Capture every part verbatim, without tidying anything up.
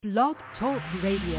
Blog Talk Radio.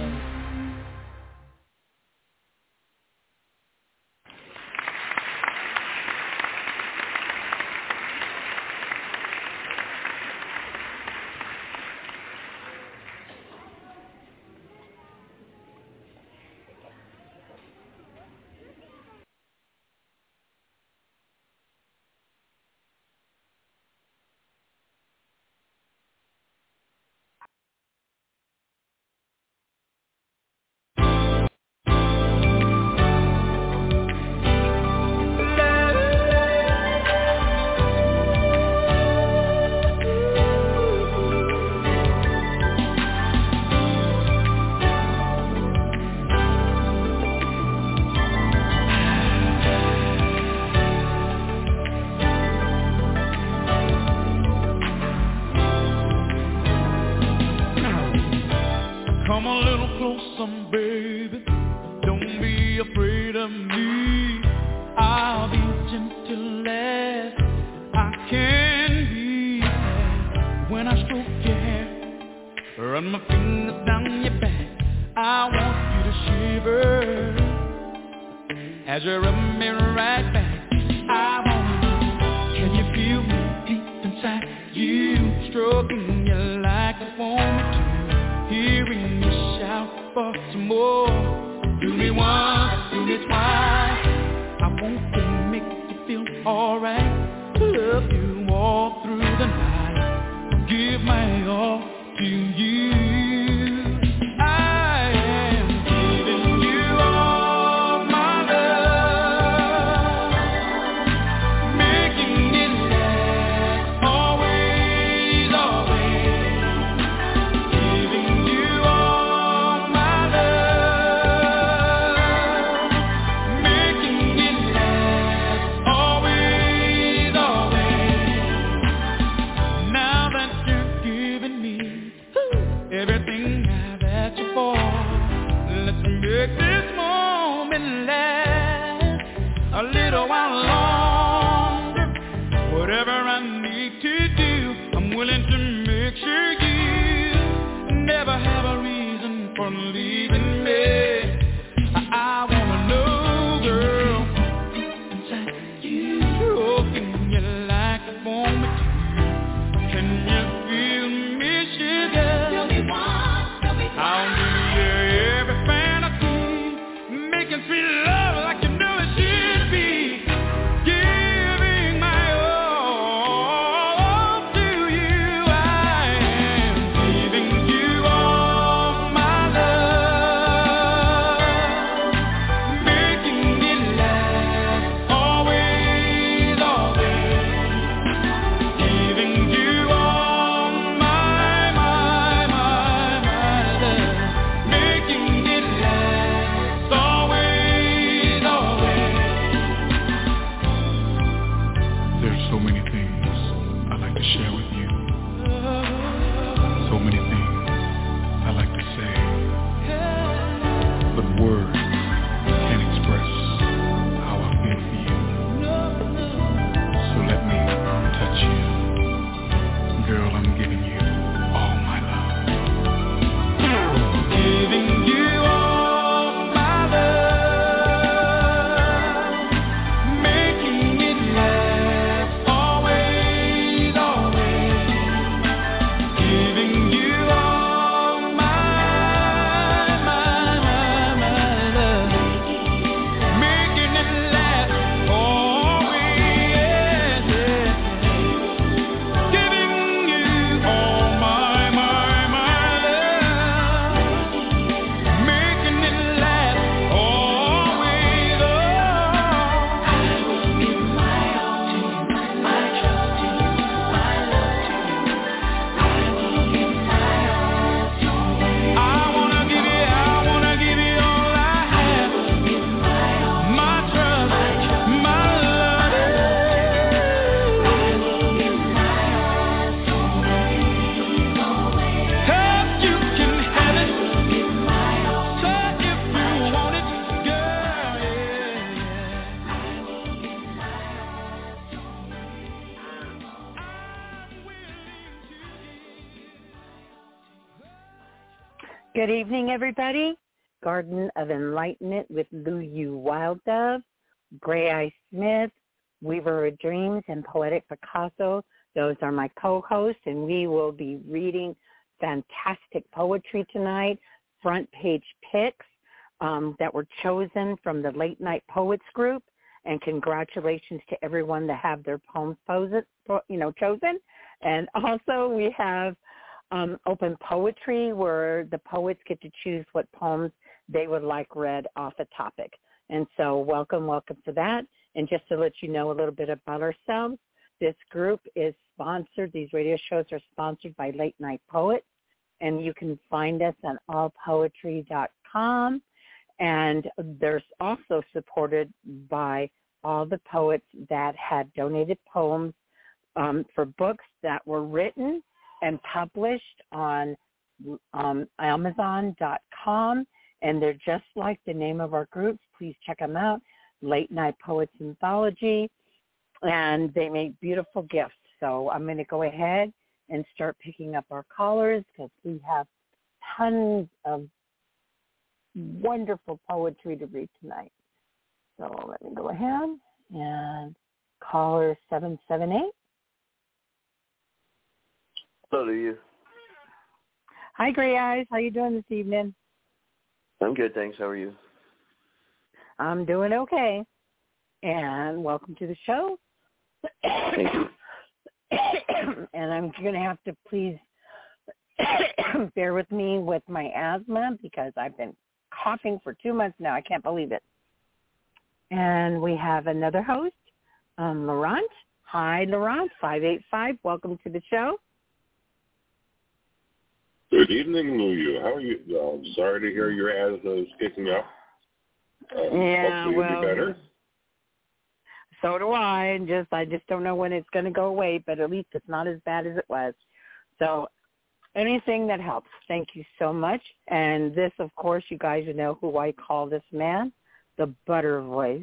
Giving me Good evening, everybody. Garden of Enlightenment with Lou Yu Wild Dove, Gray Eye Smith, Weaver of Dreams, and Poetic Picasso. Those are my co-hosts, and we will be reading fantastic poetry tonight, front page picks um, that were chosen from the Late Night Poets group. And congratulations to everyone that have their poems posed, you know, chosen. And also we have um, open poetry where the poets get to choose what poems they would like read off a topic. And so welcome, welcome to that. And just to let you know a little bit about ourselves, this group is sponsored. These radio shows are sponsored by Late Night Poets. And you can find us on all poetry dot com. And there's also supported by all the poets that had donated poems um, for books that were written and published on um, amazon dot com. And they're just like the name of our groups. Please check them out, Late Night Poets Anthology. And they make beautiful gifts. So I'm going to go ahead and start picking up our callers because we have tons of wonderful poetry to read tonight. So let me go ahead and caller seven seven eight. Hello to you. Hi, Gray Eyes. How you doing this evening? I'm good, thanks. How are you? I'm doing okay. And welcome to the show. Thank you. And I'm going to have to please bear with me with my asthma because I've been coughing for two months now. I can't believe it. And we have another host, um, Laurent. Hi, Laurent, five eight five. Welcome to the show. Good evening, Lou. How are you? Uh, I'm sorry to hear your asthma is kicking up. Uh, yeah, hopefully well, you'll be better. So do I. And just I just don't know when it's going to go away, but at least it's not as bad as it was. So anything that helps. Thank you so much. And this, of course, you guys know who I call this man, the butter voice.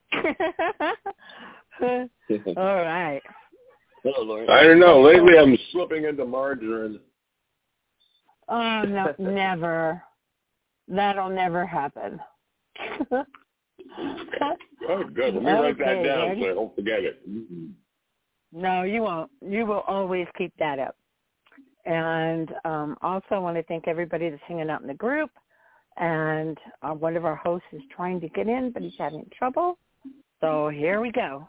All right. Hello, Lauren. I don't know. Lately I'm slipping into margarine. Oh, no, never. That'll never happen. Oh, good. Let me write Okay, that down ready? so I don't forget it. No, you won't. You will always keep that up. And um, also I want to thank everybody that's hanging out in the group. And uh, one of our hosts is trying to get in, but he's having trouble. So here we go.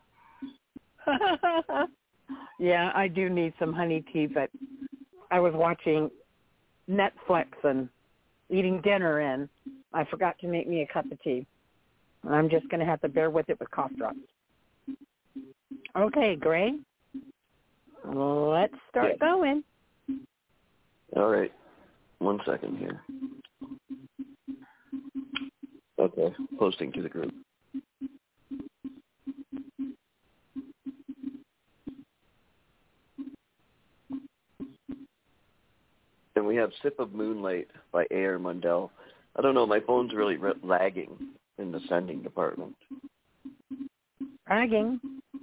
Yeah, I do need some honey tea, but I was watching Netflix and eating dinner, and I forgot to make me a cup of tea. I'm just going to have to bear with it with cough drops. Okay, Gray. Let's start yeah. going. All right. One second here. Okay. Posting to the group. And we have Sip of Moonlight by A R Mundell. I don't know, my phone's really re- lagging in the sending department. Lagging?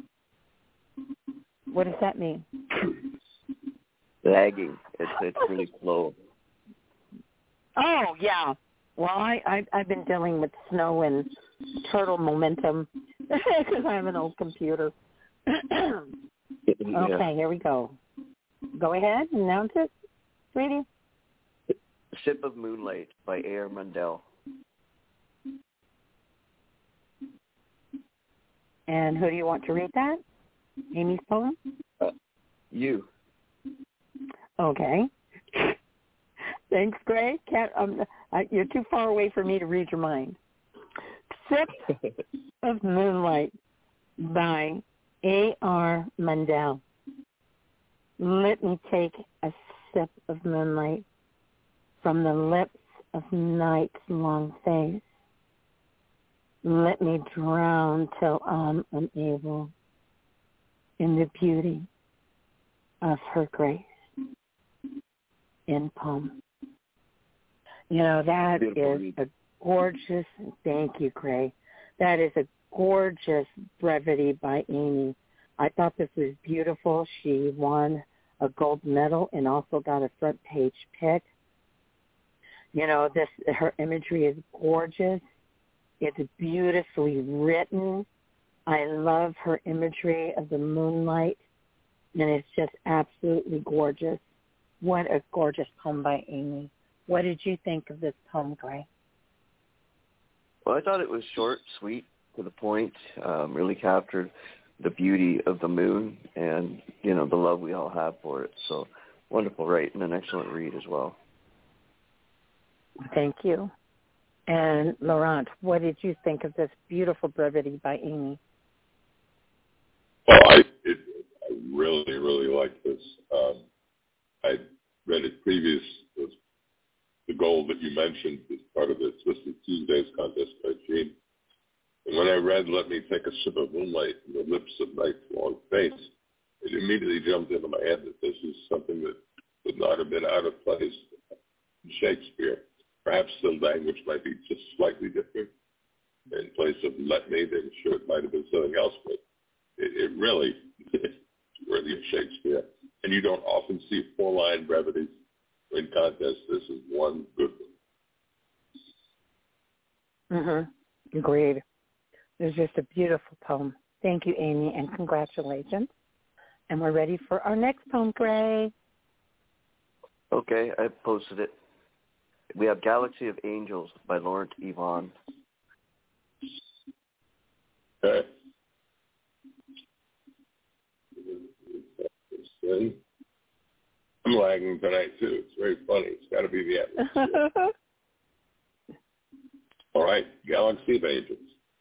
What does that mean? Lagging. It's it's really slow. Oh, yeah. Well, I, I, I've been dealing with snow and turtle momentum because I have an old computer. Yeah. Okay, here we go. Go ahead, announce it, sweetie. Sip of Moonlight by A R Mundell. And who do you want to read that? Amy's poem? Uh, you. Okay. Thanks, Gray. Can't, um, I, you're too far away for me to read your mind. Sip of Moonlight by A R Mundell. Let me take a sip of moonlight from the lips of night's long face. Let me drown till I'm unable in the beauty of her grace. In poem. You know, that Beautiful. is a gorgeous, thank you, Gray. That is a gorgeous brevity by Amy. I thought this was beautiful. She won a gold medal and also got a front page pick. You know, this her imagery is gorgeous. It's beautifully written. I love her imagery of the moonlight, and it's just absolutely gorgeous. What a gorgeous poem by Amy. What did you think of this poem, Gray? Well, I thought it was short, sweet, to the point, um, really captured the beauty of the moon and, you know, the love we all have for it. So wonderful write and an excellent read as well. Thank you. And Laurent, what did you think of this beautiful brevity by Amy? Well, I, it, I really, really like this. Um, I read it previous. Was the goal that you mentioned as part of the Twisted Tuesdays contest by Gene. And when I read "Let Me Take a Sip of Moonlight from the Lips of Night's Long Face," it immediately jumped into my head that this is something that would not have been out of place in Shakespeare. Perhaps the language might be just slightly different. In place of "let me," I'm sure it might have been something else, but it, it really is worthy of Shakespeare. And you don't often see four-line brevities in contests. This is one good one. Mm-hmm. Agreed. It was just a beautiful poem. Thank you, Amy, and congratulations. And we're ready for our next poem, Gray. Okay, I posted it. We have Galaxy of Angels by Laurent Yvon. Okay. I'm lagging tonight, too. It's very funny. It's got to be the atmosphere. All right, Galaxy of Angels.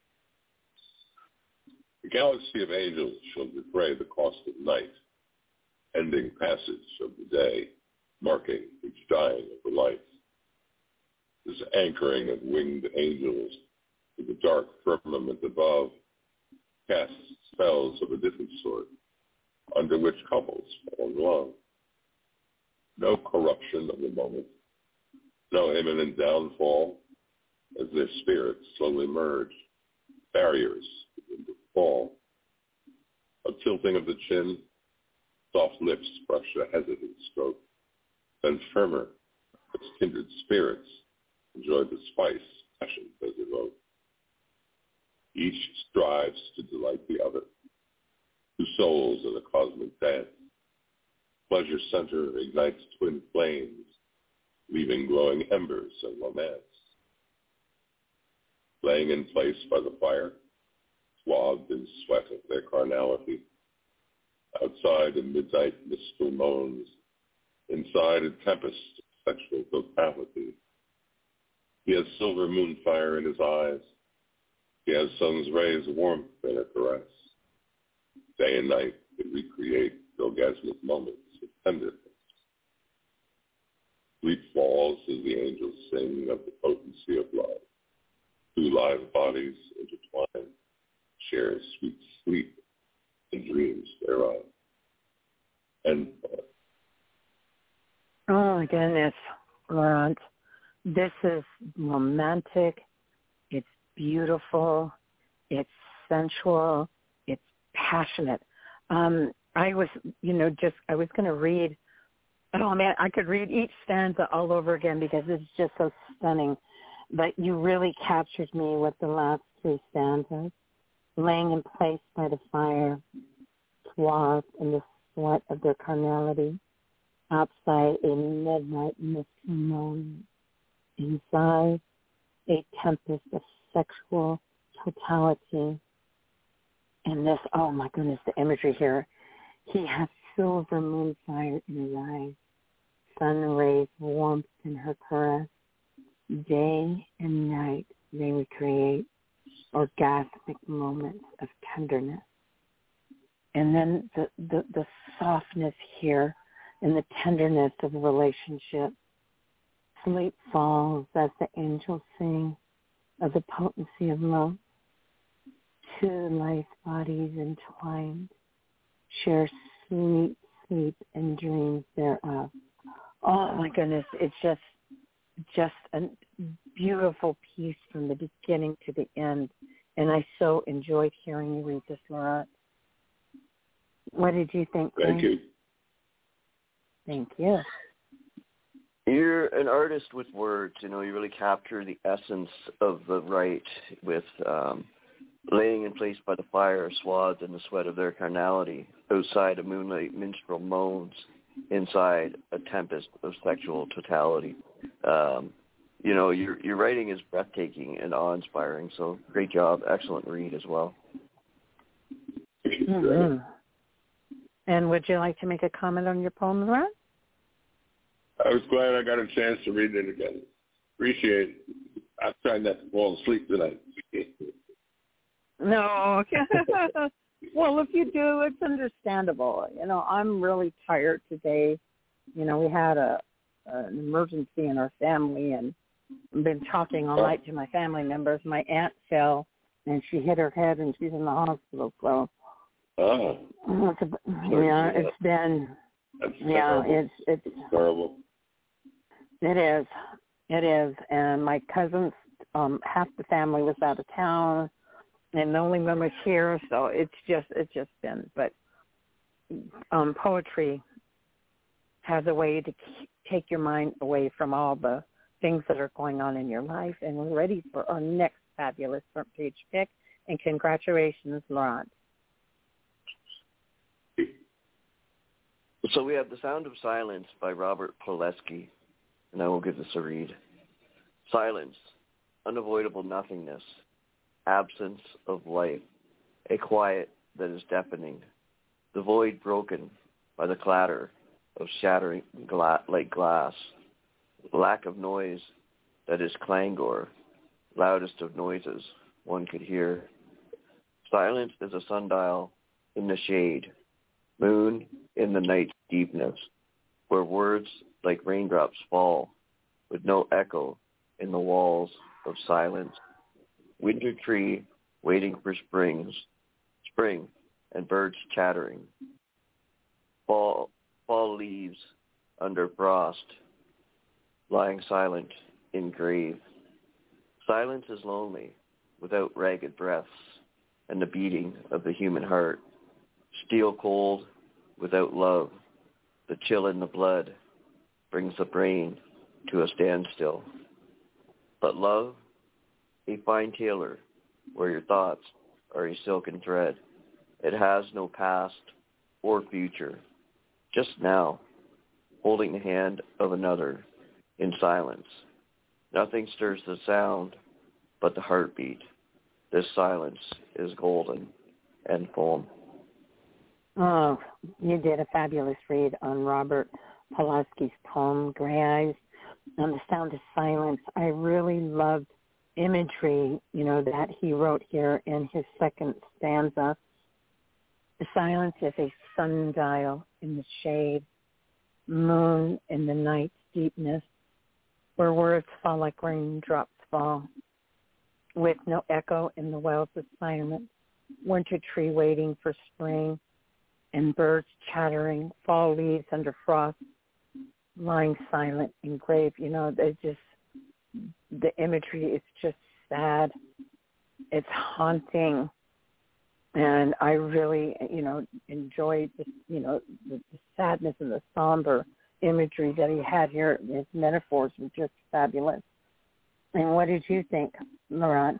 The galaxy of angels shall defray the cost of night, ending passage of the day, marking each dying of the light. This anchoring of winged angels to the dark firmament above casts spells of a different sort, under which couples fall in love. No corruption of the moment, no imminent downfall, as their spirits slowly merge, barriers begin to fall. A tilting of the chin, soft lips brush a hesitant stroke, then firmer, as kindred spirits enjoy the spice passion does evoke. Each strives to delight the other, two souls in a cosmic dance. Pleasure center ignites twin flames, leaving glowing embers of romance. Laying in place by the fire, swathed in sweat of their carnality. Outside a midnight mistral moans, inside a tempest of sexual totality. He has silver moon fire in his eyes. He has sun's rays warmth in a caress. Day and night they recreate orgasmic moments of tenderness. Sleep falls as the angels sing of the potency of love. Two live bodies intertwine, share sweet sleep and dreams thereof. And oh, my goodness, Laurent. This is romantic. It's beautiful. It's sensual. It's passionate. Um, I was, you know, just, I was going to read, oh, man, I could read each stanza all over again because it's just so stunning. But you really captured me with the last three stanzas. Laying in place by the fire, swathed in the sweat of their carnality, outside a midnight mist moan, inside a tempest of sexual totality. And this, oh my goodness, the imagery here. He has silver moon fire in his eyes, sun rays warmth in her caress. Day and night they recreate orgasmic moments of tenderness. And then the, the, the softness here and the tenderness of the relationship. Sleep falls as the angels sing of the potency of love. Two life bodies entwined share sweet sleep and dreams thereof. Oh my goodness, it's just just a beautiful piece from the beginning to the end. And I so enjoyed hearing you read this, Laurent. What did you think? Thank Gray? you. Thank you. You're an artist with words. You know, you really capture the essence of the right with um, laying in place by the fire, swathed in the sweat of their carnality, outside a moonlight minstrel moans, inside a tempest of sexual totality. Um, you know, your your writing is breathtaking and awe-inspiring, so great job. Excellent read as well. Mm-hmm. And would you like to make a comment on your poem, Laura? I was glad I got a chance to read it again. Appreciate it. I'm trying not to fall asleep tonight. No. Well, if you do, it's understandable. You know, I'm really tired today. You know, we had a an emergency in our family, and I've been talking all night to my family members. My aunt fell, and she hit her head, and she's in the hospital. So, oh. it's a, yeah, it's been, That's yeah, terrible. it's it's terrible. It is, it is. And my cousins, um, half the family was out of town, and the only one was here. So it's just, it's just been. But um, poetry has a way to k- take your mind away from all the things that are going on in your life. And we're ready for our next fabulous front page pick. And congratulations, Laurent. So we have The Sound of Silence by Robert Poleski, and I will give this a read. Silence, unavoidable nothingness, absence of life, a quiet that is deafening, the void broken by the clatter of shattering gla- like glass, lack of noise that is clangor, loudest of noises one could hear. Silence is a sundial in the shade, moon in the night's deepness, where words like raindrops fall, with no echo in the walls of silence. Winter tree waiting for springs, spring, and birds chattering. Fall, fall leaves under frost, lying silent in grave. Silence is lonely, without ragged breaths, and the beating of the human heart. Steel cold, without love, the chill in the blood brings the brain to a standstill. But love, a fine tailor, where your thoughts are a silken thread. It has no past or future, just now, holding the hand of another in silence. Nothing stirs the sound but the heartbeat. This silence is golden and foam. Oh, you did a fabulous read on Robert Pulaski's poem, Gray Eyes, on The Sound of Silence. I really loved imagery, you know, that he wrote here in his second stanza. The silence is a sundial in the shade, moon in the night's deepness, where words fall like raindrops fall, with no echo in the wells of silence, winter tree waiting for spring, and birds chattering, fall leaves under frost, lying silent in grave. You know, they just, the imagery is just sad. It's haunting. And I really, you know, enjoyed, the, you know, the, the sadness and the somber imagery that he had here. His metaphors were just fabulous. And what did you think, Laurent?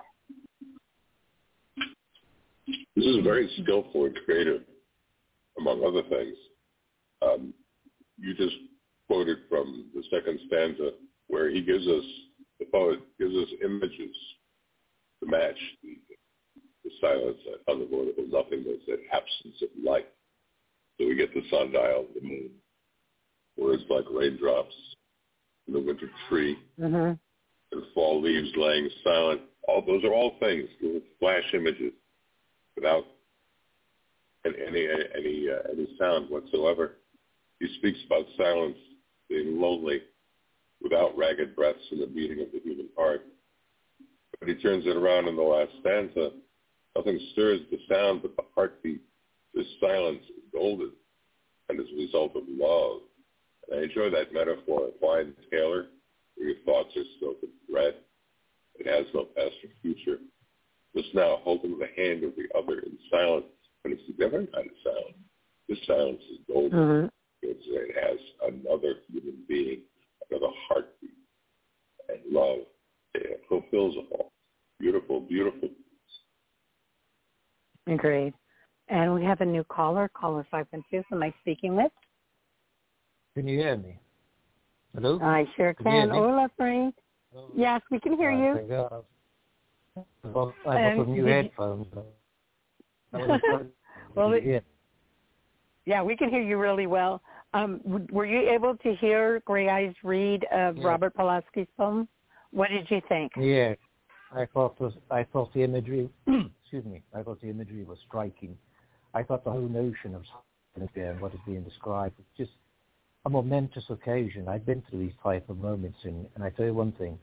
This is very skillful and creative, among other things. Um, you just quoted from the second stanza where he gives us, the poet gives us images to match the, the silence, that unavoidable nothingness, that absence of light. So we get the sundial, the moon, words like raindrops in the winter tree, mm-hmm. and fall leaves laying silent. All those are all things, little flash images, without any any any, uh, any sound whatsoever. He speaks about silence being lonely, without ragged breaths and the beating of the human heart. But he turns it around in the last stanza. Nothing stirs the sound but the heartbeat. This silence is golden, and as a result of love. And I enjoy that metaphor of Wine Taylor, where your thoughts are silken thread. It has no past or future. Just now holding the hand of the other in silence. But it's a different kind of silence. This silence is golden. Mm-hmm. It's, it has another human being, got a heartbeat and love and fulfills it all. Beautiful, beautiful. Agreed. And we have a new caller, caller five one two. Who am I speaking with? Can you hear me? Hello? I sure can. can. Hola, Frank. Hello. Yes, we can hear you. I got, I got some new headphones. Well, it, yeah, we can hear you really well. Um, were you able to hear Gray Eyes read of yeah. Robert Pulaski's poem? What did you think? Yeah, I thought was I thought the imagery. excuse me. I thought the imagery was striking. I thought the whole notion of and what is being described was just a momentous occasion. I've been through these type of moments, and, and I tell you one thing: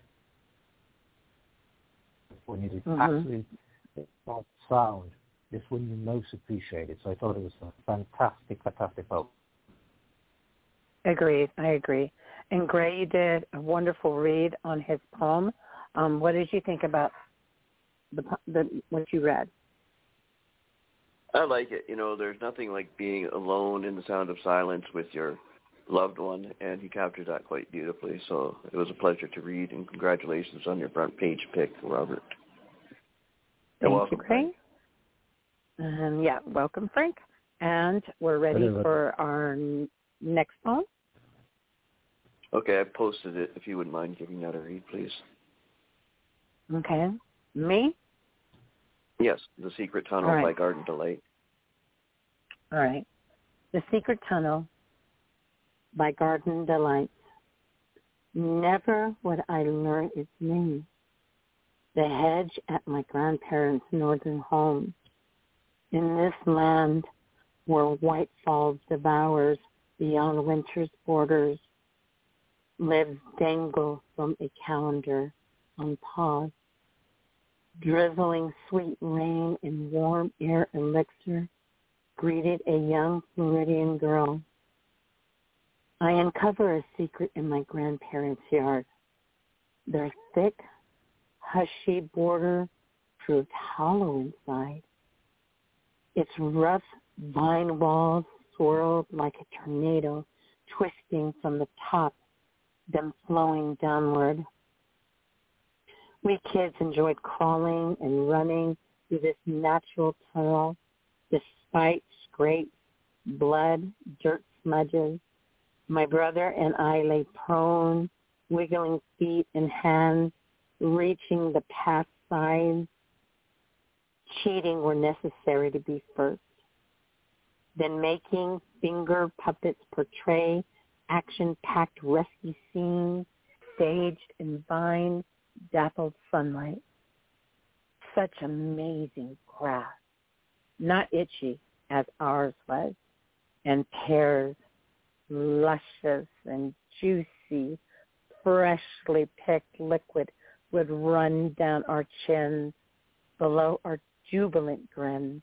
when it is mm-hmm. absolutely not sound, it's when you most appreciate it. So I thought it was a fantastic, fantastic poem. Agreed. I agree. And Gray, you did a wonderful read on his poem. Um, what did you think about the, the what you read? I like it. You know, there's nothing like being alone in the sound of silence with your loved one, and he captured that quite beautifully. So it was a pleasure to read, and congratulations on your front page pick, Robert. Thank You're welcome, you, Gray. Um, yeah, welcome, Frank. And we're ready for our next poem. Okay, I posted it. If you wouldn't mind giving that a read, please. Okay. Me? Yes, The Secret Tunnel right. by Garden Delight. All right. The Secret Tunnel by Garden Delight. Never would I learn its name. The hedge at my grandparents' northern home. In this land where white falls devours beyond winter's borders, lives dangle from a calendar on pause. Drizzling sweet rain and warm air elixir greeted a young Floridian girl. I uncover a secret in my grandparents' yard. Their thick, hushy border proved hollow inside. Its rough vine walls swirled like a tornado, twisting from the top, then flowing downward. We kids enjoyed crawling and running through this natural tunnel, despite scrapes, blood, dirt smudges. My brother and I lay prone, wiggling feet and hands, reaching the path sides. Cheating were necessary to be first. Then making finger puppets portray action-packed rescue scenes staged in vine dappled sunlight. Such amazing grass, not itchy as ours was, and pears, luscious and juicy, freshly picked liquid would run down our chins below our jubilant grins.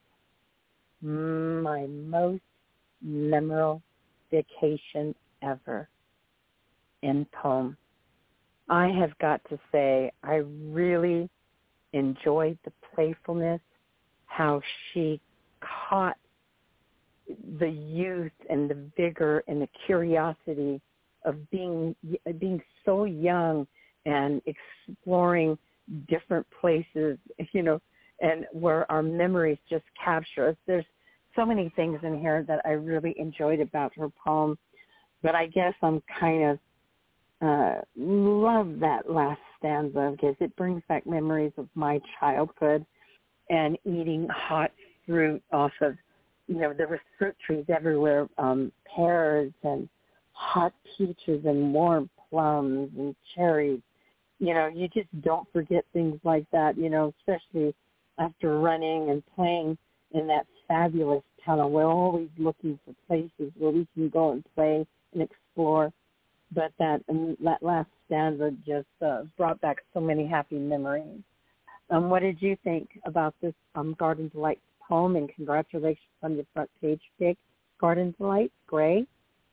My most memorable vacation ever. End poem. I have got to say, I really enjoyed the playfulness, how she caught the youth and the vigor and the curiosity of being being so young and exploring different places, you know, and where our memories just capture us. There's so many things in here that I really enjoyed about her poem, but I guess I'm kind of uh, love that last stanza because it brings back memories of my childhood and eating hot fruit off of, you know, there were fruit trees everywhere, um, pears and hot peaches and warm plums and cherries. You know, you just don't forget things like that, you know, especially after running and playing in that fabulous tunnel. We're always looking for places where we can go and play and explore. But that um, that last stanza just uh, brought back so many happy memories. Um, what did you think about this um, Garden Delight poem? And congratulations on your front page pick, Garden Delight. Gray?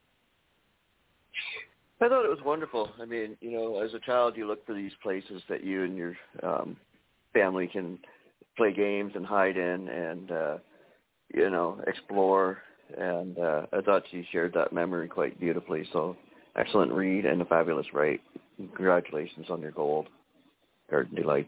I thought it was wonderful. I mean, you know, as a child, you look for these places that you and your um, family can play games and hide in and, uh, you know, explore. And uh, I thought she shared that memory quite beautifully. So excellent read and a fabulous write. Congratulations on your gold, Garden Delights.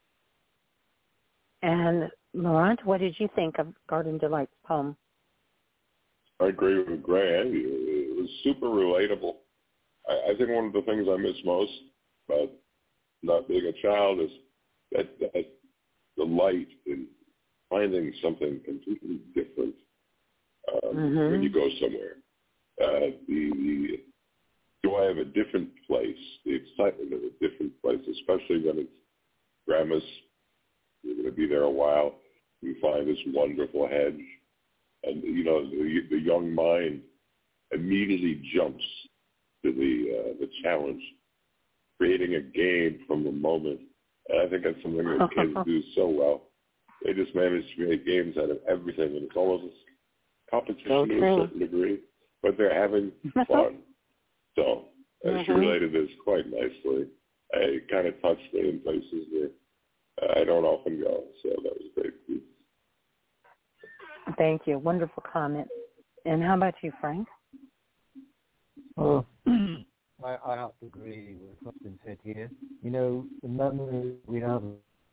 And Laurent, what did you think of Garden Delight's poem? I agree with Gray. It was super relatable. I, I think one of the things I miss most about not being a child is that, that delight in finding something completely different um, mm-hmm. when you go somewhere. Uh, the, the joy of a different place, the excitement of a different place, especially when it's grandma's, you're going to be there a while, you find this wonderful hedge. And, you know, the, the young mind immediately jumps to the uh, the challenge, creating a game from the moment. And I think that's something that kids do so well. They just manage to create games out of everything, and it's almost a competition so to a certain degree, but they're having fun. So mm-hmm. she related this quite nicely. It kind of touched me in places where I don't often go, so that was a great piece. Thank you. Wonderful comment. And how about you, Frank? Well, I, I have to agree with what's been said here. You know, the memory we have.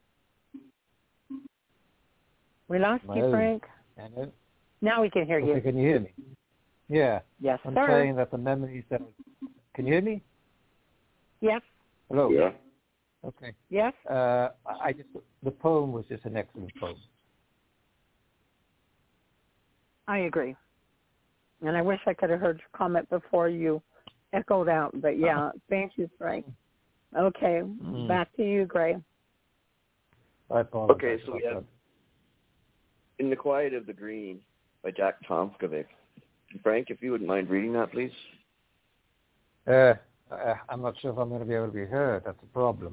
We lost you, own. Frank. Hello? Now we can hear okay, you. Can you hear me? Yeah. Yes, I'm sir. saying that the memories that... Can you hear me? Yes. Hello? Yeah. Okay. Yes. Uh, I just... The poem was just an excellent poem. I agree. And I wish I could have heard your comment before you echoed out. But, yeah, thank you, Frank. Okay, mm. back to you, Gray. I apologize. Okay, so we have In the Quiet of the Green by Jack Tomkovic. Frank, if you wouldn't mind reading that, please. Uh, I'm not sure if I'm going to be able to be heard. That's a problem.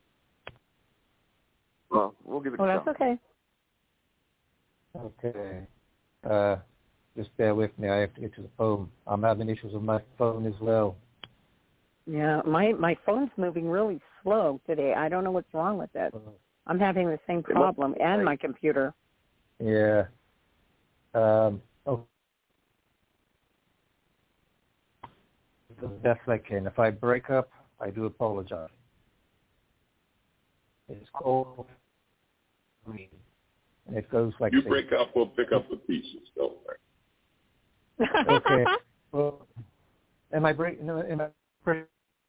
Well, we'll give it oh, a shot. Oh, that's okay. Okay. Uh, just bear with me. I have to get to the poem. I'm having issues with my phone as well. Yeah, my, my phone's moving really slow today. I don't know what's wrong with it. I'm having the same problem, and my computer. Yeah. Um, oh. The best I can. If I break up, I do apologize. It's called Green. And it goes like You this. break up, we'll pick up the pieces. Don't worry. Okay. Well, am I breaking? No, am I breaking?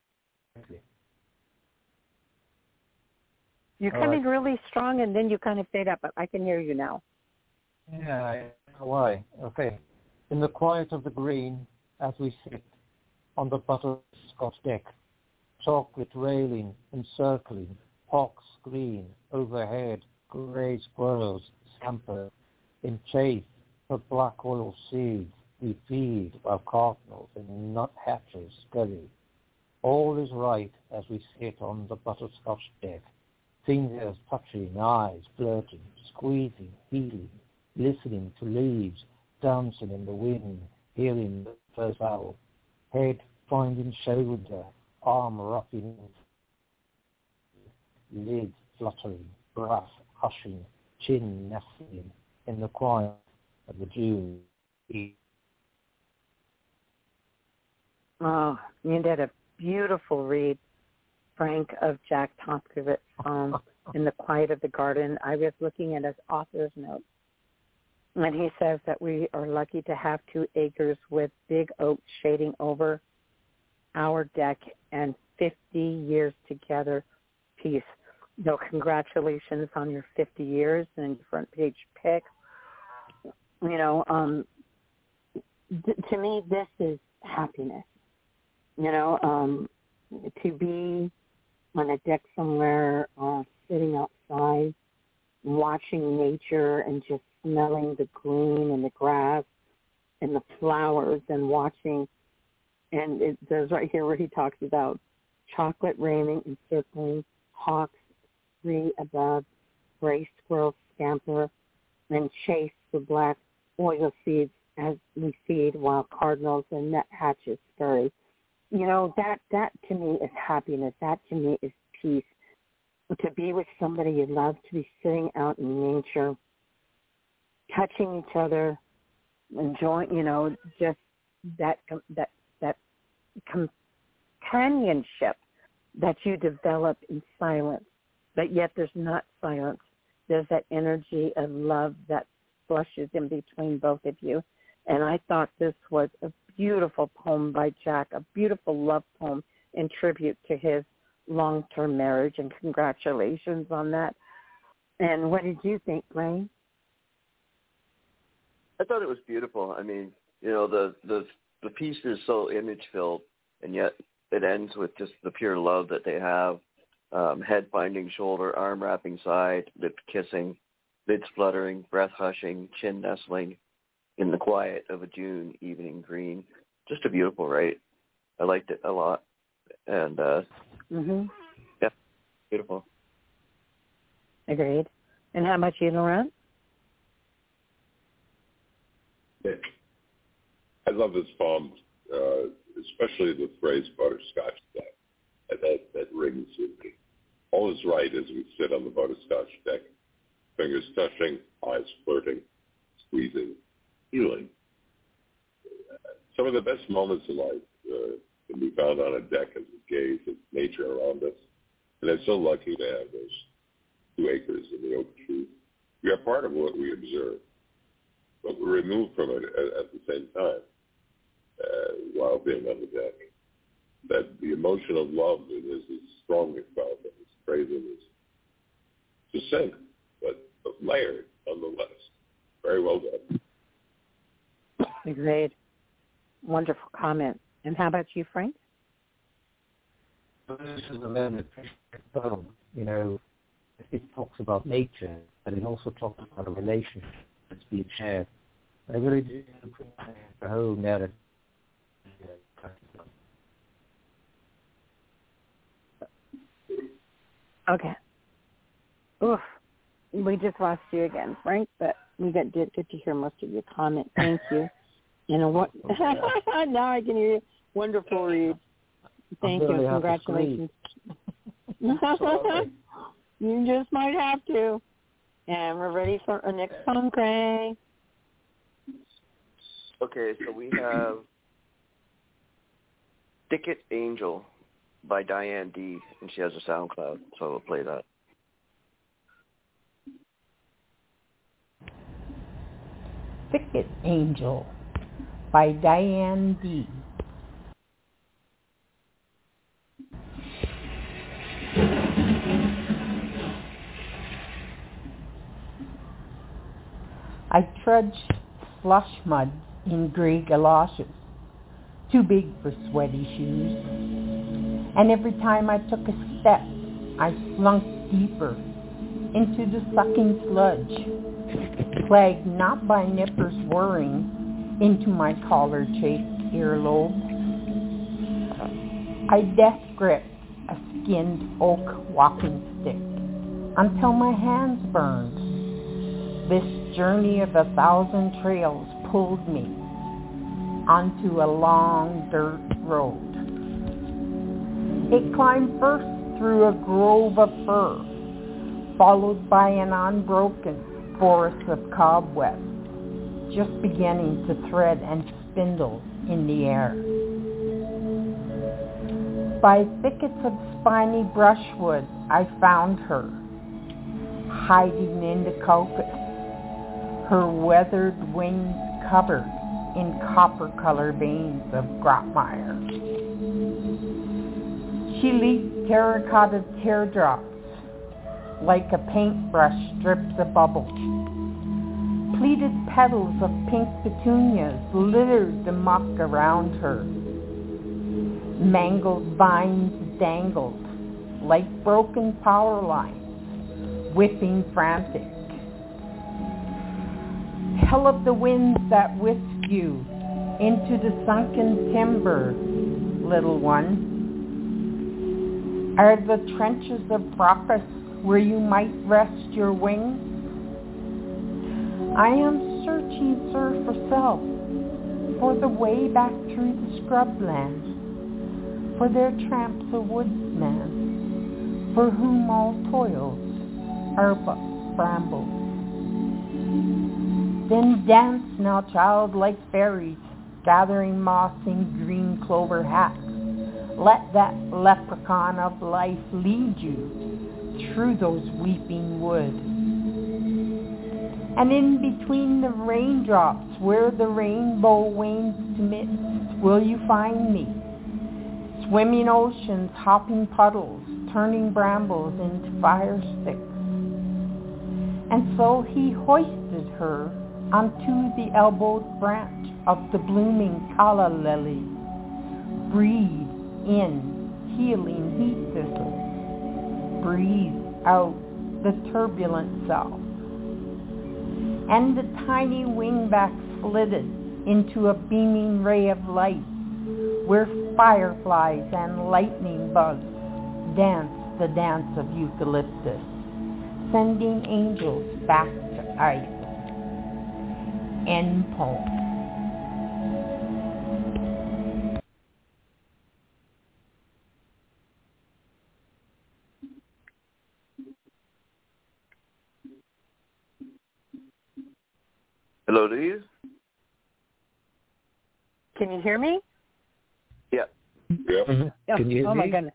You're coming right. really strong, and then you kind of fade up, but I can hear you now. Yeah, I don't know why. Okay. In the quiet of the green, as we sit on the butterscotch deck, chocolate railing, encircling, hawks green, overhead, grey squirrels scamper, in chase for black oil seeds, we feed while cardinals and nuthatches scurry. All is right as we sit on the butterscotch deck, fingers touching, eyes flirting, squeezing, feeling, listening to leaves dancing in the wind, hearing the first owl, head finding shoulder, arm rocking, lid fluttering, breath hushing, chin nestling in the quiet of the June. Oh, you did a beautiful read, Frank, of Jack Tomkovic, um, In the Quiet of the Garden. I was looking at his author's notes, and he says that we are lucky to have two acres with big oaks shading over our deck and fifty years together. Peace. So congratulations on your fifty years and your front page pick. You know, um, th- to me, this is happiness. You know, um, to be on a deck somewhere, uh, sitting outside, watching nature and just smelling the green and the grass and the flowers and watching. And it says right here where he talks about chocolate raining and circling, hawks three above, gray squirrels scamper and chase the black oil seeds as we feed while cardinals and nuthatches scurry. You know, that, that to me is happiness. That to me is peace. To be with somebody you love, to be sitting out in nature, touching each other, enjoying, you know, just that, that, that companionship that you develop in silence, but yet there's not silence. There's that energy of love that flushes in between both of you. And I thought this was a beautiful poem by Jack, a beautiful love poem in tribute to his long-term marriage, and congratulations on that. And what did you think, Ray? I thought it was beautiful. I mean, you know, the, the, the piece is so image-filled, and yet it ends with just the pure love that they have. Um, head finding shoulder, arm wrapping side, lip kissing, lids fluttering, breath hushing, chin nestling in the quiet of a June evening green. Just a beautiful write. I liked it a lot. And, uh, mm-hmm. yeah, beautiful. Agreed. And how about you, Laurent? Yeah. I love this poem, uh, especially the phrase butterscotch deck. And that, that rings with me. All is right as we sit on the butterscotch deck, fingers touching, eyes flirting, squeezing, healing. Some of the best moments in life uh, can be found on a deck as we gaze at nature around us. And I'm so lucky to have those two acres in the oak tree. We are part of what we observe, but we're removed from it at, at the same time uh, while being on the deck. That the emotion of love that is as strongly felt and as crazy as succinct, but, but layered nonetheless. Very well done. Agreed. Wonderful comment. And how about you, Frank? This is a moment poem. You know, it talks about nature, but it also talks about a relationship that's being shared. I really do appreciate the whole narrative. Okay. Oof. We just lost you again, Frank, but we got did get to hear most of your comment. Thank you. You know what? Now I can hear you. Wonderful read. Thank you. Congratulations. You just might have to. And we're ready for our next poem, Craig. Okay, so we have Thicket Angel by Diane D, and she has a SoundCloud, so we'll play that. Thicket Angel by Diane D. I trudged slush mud in gray galoshes, too big for sweaty shoes. And every time I took a step, I slunk deeper into the sucking sludge, plagued not by nippers whirring into my collar-chafed earlobe. I death gripped a skinned oak walking stick until my hands burned. This journey of a thousand trails pulled me onto a long dirt road. It climbed first through a grove of fir, followed by an unbroken forest of cobwebs, just beginning to thread and spindle in the air. By thickets of spiny brushwood, I found her, hiding in the coppice, her weathered wings covered in copper-colored veins of grotmire. She leaked terracotta teardrops like a paintbrush strips a bubble. Pleated petals of pink petunias littered the muck around her. Mangled vines dangled like broken power lines, whipping frantic. Tell of the winds that whisk you into the sunken timber, little one. Are the trenches of Brockus where you might rest your wings? I am searching, sir, for self, for the way back through the scrubland, for their tramps a woodsman, for whom all toils are but brambles. Then dance now, child, like fairies, gathering moss in green clover hats. Let that leprechaun of life lead you through those weeping woods. And in between the raindrops where the rainbow wanes to mist, will you find me? Swimming oceans, hopping puddles, turning brambles into fire sticks. And so he hoisted her onto the elbowed branch of the blooming calla lily. Breathe in healing heat thistles. Breathe out the turbulent self. And the tiny wingback flitted into a beaming ray of light where fireflies and lightning bugs danced the dance of eucalyptus, sending angels back to ice. End poem. Hello, do you? Can you hear me? Yeah. Yeah. Mm-hmm. Oh, Can you hear oh me? my goodness.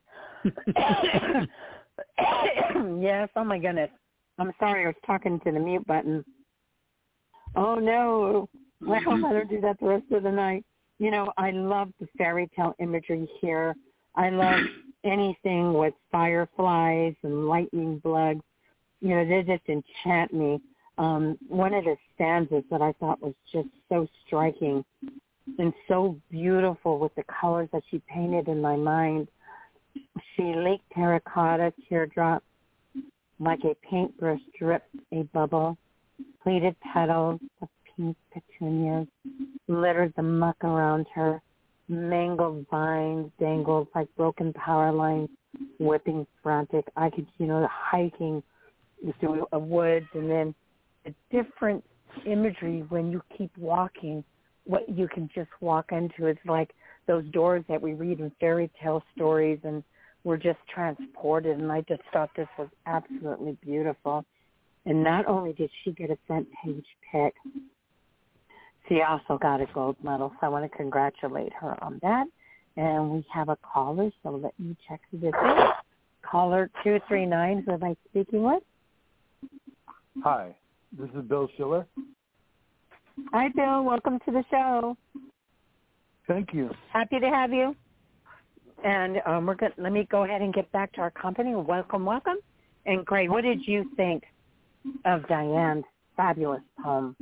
Yes, oh my goodness. I'm sorry, I was talking to the mute button. Oh no. I hope I don't do that the rest of the night. You know, I love the fairy tale imagery here. I love anything with fireflies and lightning bugs. You know, they just enchant me. Um, one of the stanzas that I thought was just so striking and so beautiful with the colors that she painted in my mind. She leaked terracotta teardrops like a paintbrush dripped a bubble. Pleated petals of pink petunias littered the muck around her. Mangled vines dangled like broken power lines, whipping frantic. I could, you know, hiking through a woods, and then a different imagery when you keep walking. What you can just walk into is like those doors that we read in fairy tale stories, and we're just transported. And I just thought this was absolutely beautiful. And not only did she get a front page pick, she also got a gold medal. So I want to congratulate her on that. And we have a caller, so let me check who this is. Caller two three nine, who am I speaking with? Hi, this is Bill Schiller. Hi, Bill. Welcome to the show. Thank you. Happy to have you. And um, we're good. Let me go ahead and get back to our company. Welcome, welcome. And Gray, what did you think of Diane's fabulous poem?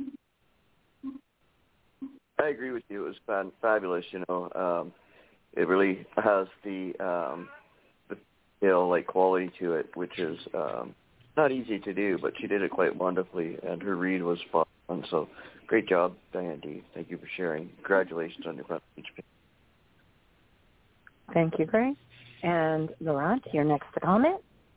I agree with you. It was fan- fabulous. You know, um, it really has the um, the you know, like quality to it, which is um, not easy to do, but she did it quite wonderfully, and her read was fun. So, great job, Diane D. Thank you for sharing. Congratulations on your front page. Thank you, Gray. And Laurent, your next comment.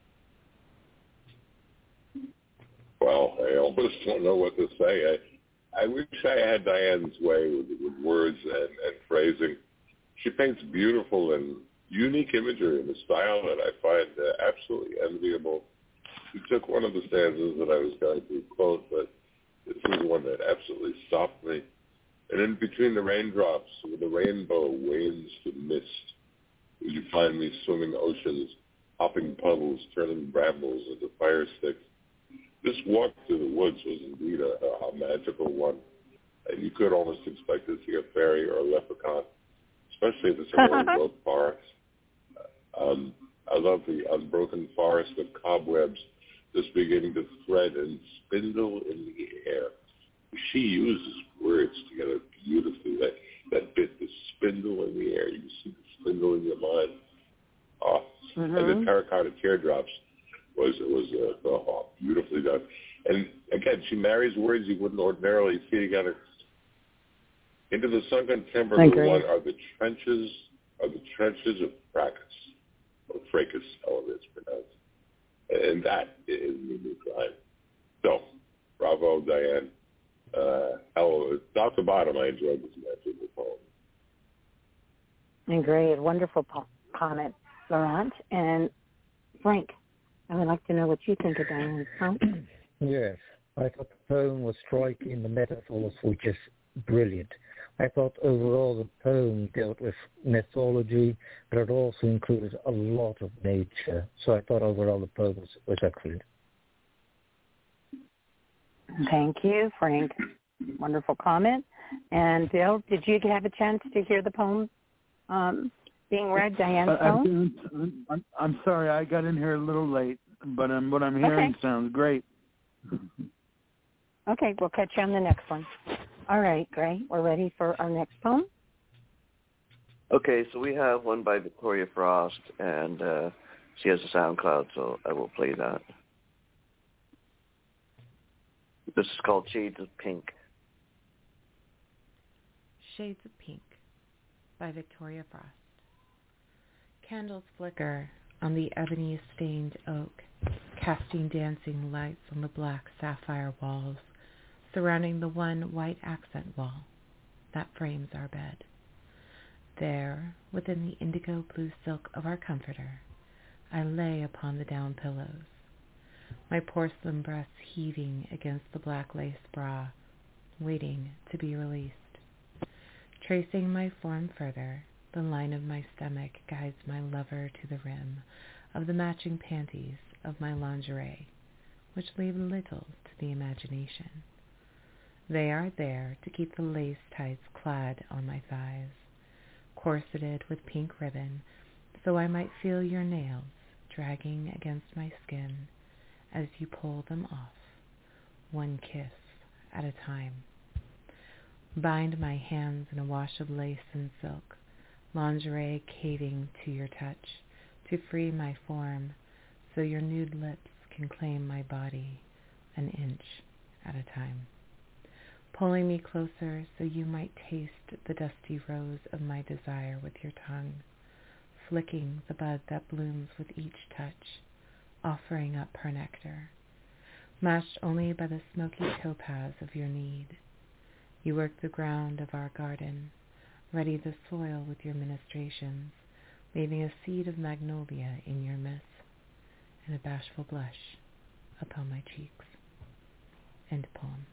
Well, I almost don't know what to say. I, I wish I had Diane's way with, with words and, and phrasing. She paints beautiful and unique imagery in a style that I find uh, absolutely enviable. She took one of the stanzas that I was going to quote, but this was one that absolutely stopped me. And in between the raindrops, with the rainbow wanes to mist, will you find me swimming oceans, hopping puddles, turning brambles into fire sticks. This walk through the woods was indeed a, a magical one, and you could almost expect to see a fairy or a leprechaun, especially if it's an old-growth forest. Um, I love the unbroken forest with cobwebs just beginning to thread and spindle in the air. She uses words together beautifully. That that bit, the spindle in the air. You see the spindle in your mind. Oh, mm-hmm. And the terracotta teardrops was was uh, oh, beautifully done. And again, she marries words you wouldn't ordinarily see together. Into the sunken timber of the one are the trenches, are the trenches of Fracas, or Fracas, however it's pronounced. And that is the new crime. So, bravo, Diane. Uh, hell, top to bottom, I enjoyed this magical poem. And great, wonderful po- comment, Laurent. And Frank, I would like to know what you think of Diane's poem. Yes, I thought the poem was striking. The metaphors were just brilliant. I thought overall the poem dealt with mythology, but it also included a lot of nature. So I thought overall the poem was, was excellent. Thank you, Frank. Wonderful comment. And Bill, did you have a chance to hear the poem um, being read, Diane's uh, poem? I'm, I'm, I'm sorry, I got in here a little late, but um, what I'm hearing okay. sounds great. Okay, we'll catch you on the next one. All right, Gray, we're ready for our next poem. Okay, so we have one by Victoria Frost, and uh, she has a SoundCloud, so I will play that. This is called Shades of Pink. Shades of Pink by Victoria Frost. Candles flicker on the ebony-stained oak, casting dancing lights on the black sapphire walls surrounding the one white accent wall that frames our bed. There, within the indigo blue silk of our comforter, I lay upon the down pillows, my porcelain breasts heaving against the black lace bra, waiting to be released. Tracing my form further, the line of my stomach guides my lover to the rim of the matching panties of my lingerie, which leave little to the imagination. They are there to keep the lace tights clad on my thighs, corseted with pink ribbon, so I might feel your nails dragging against my skin as you pull them off, one kiss at a time. Bind my hands in a wash of lace and silk, lingerie caving to your touch, to free my form, so your nude lips can claim my body an inch at a time. Pulling me closer so you might taste the dusty rose of my desire with your tongue, flicking the bud that blooms with each touch, offering up her nectar, matched only by the smoky topaz of your need. You work the ground of our garden, ready the soil with your ministrations, leaving a seed of magnolia in your midst, and a bashful blush upon my cheeks. End poem.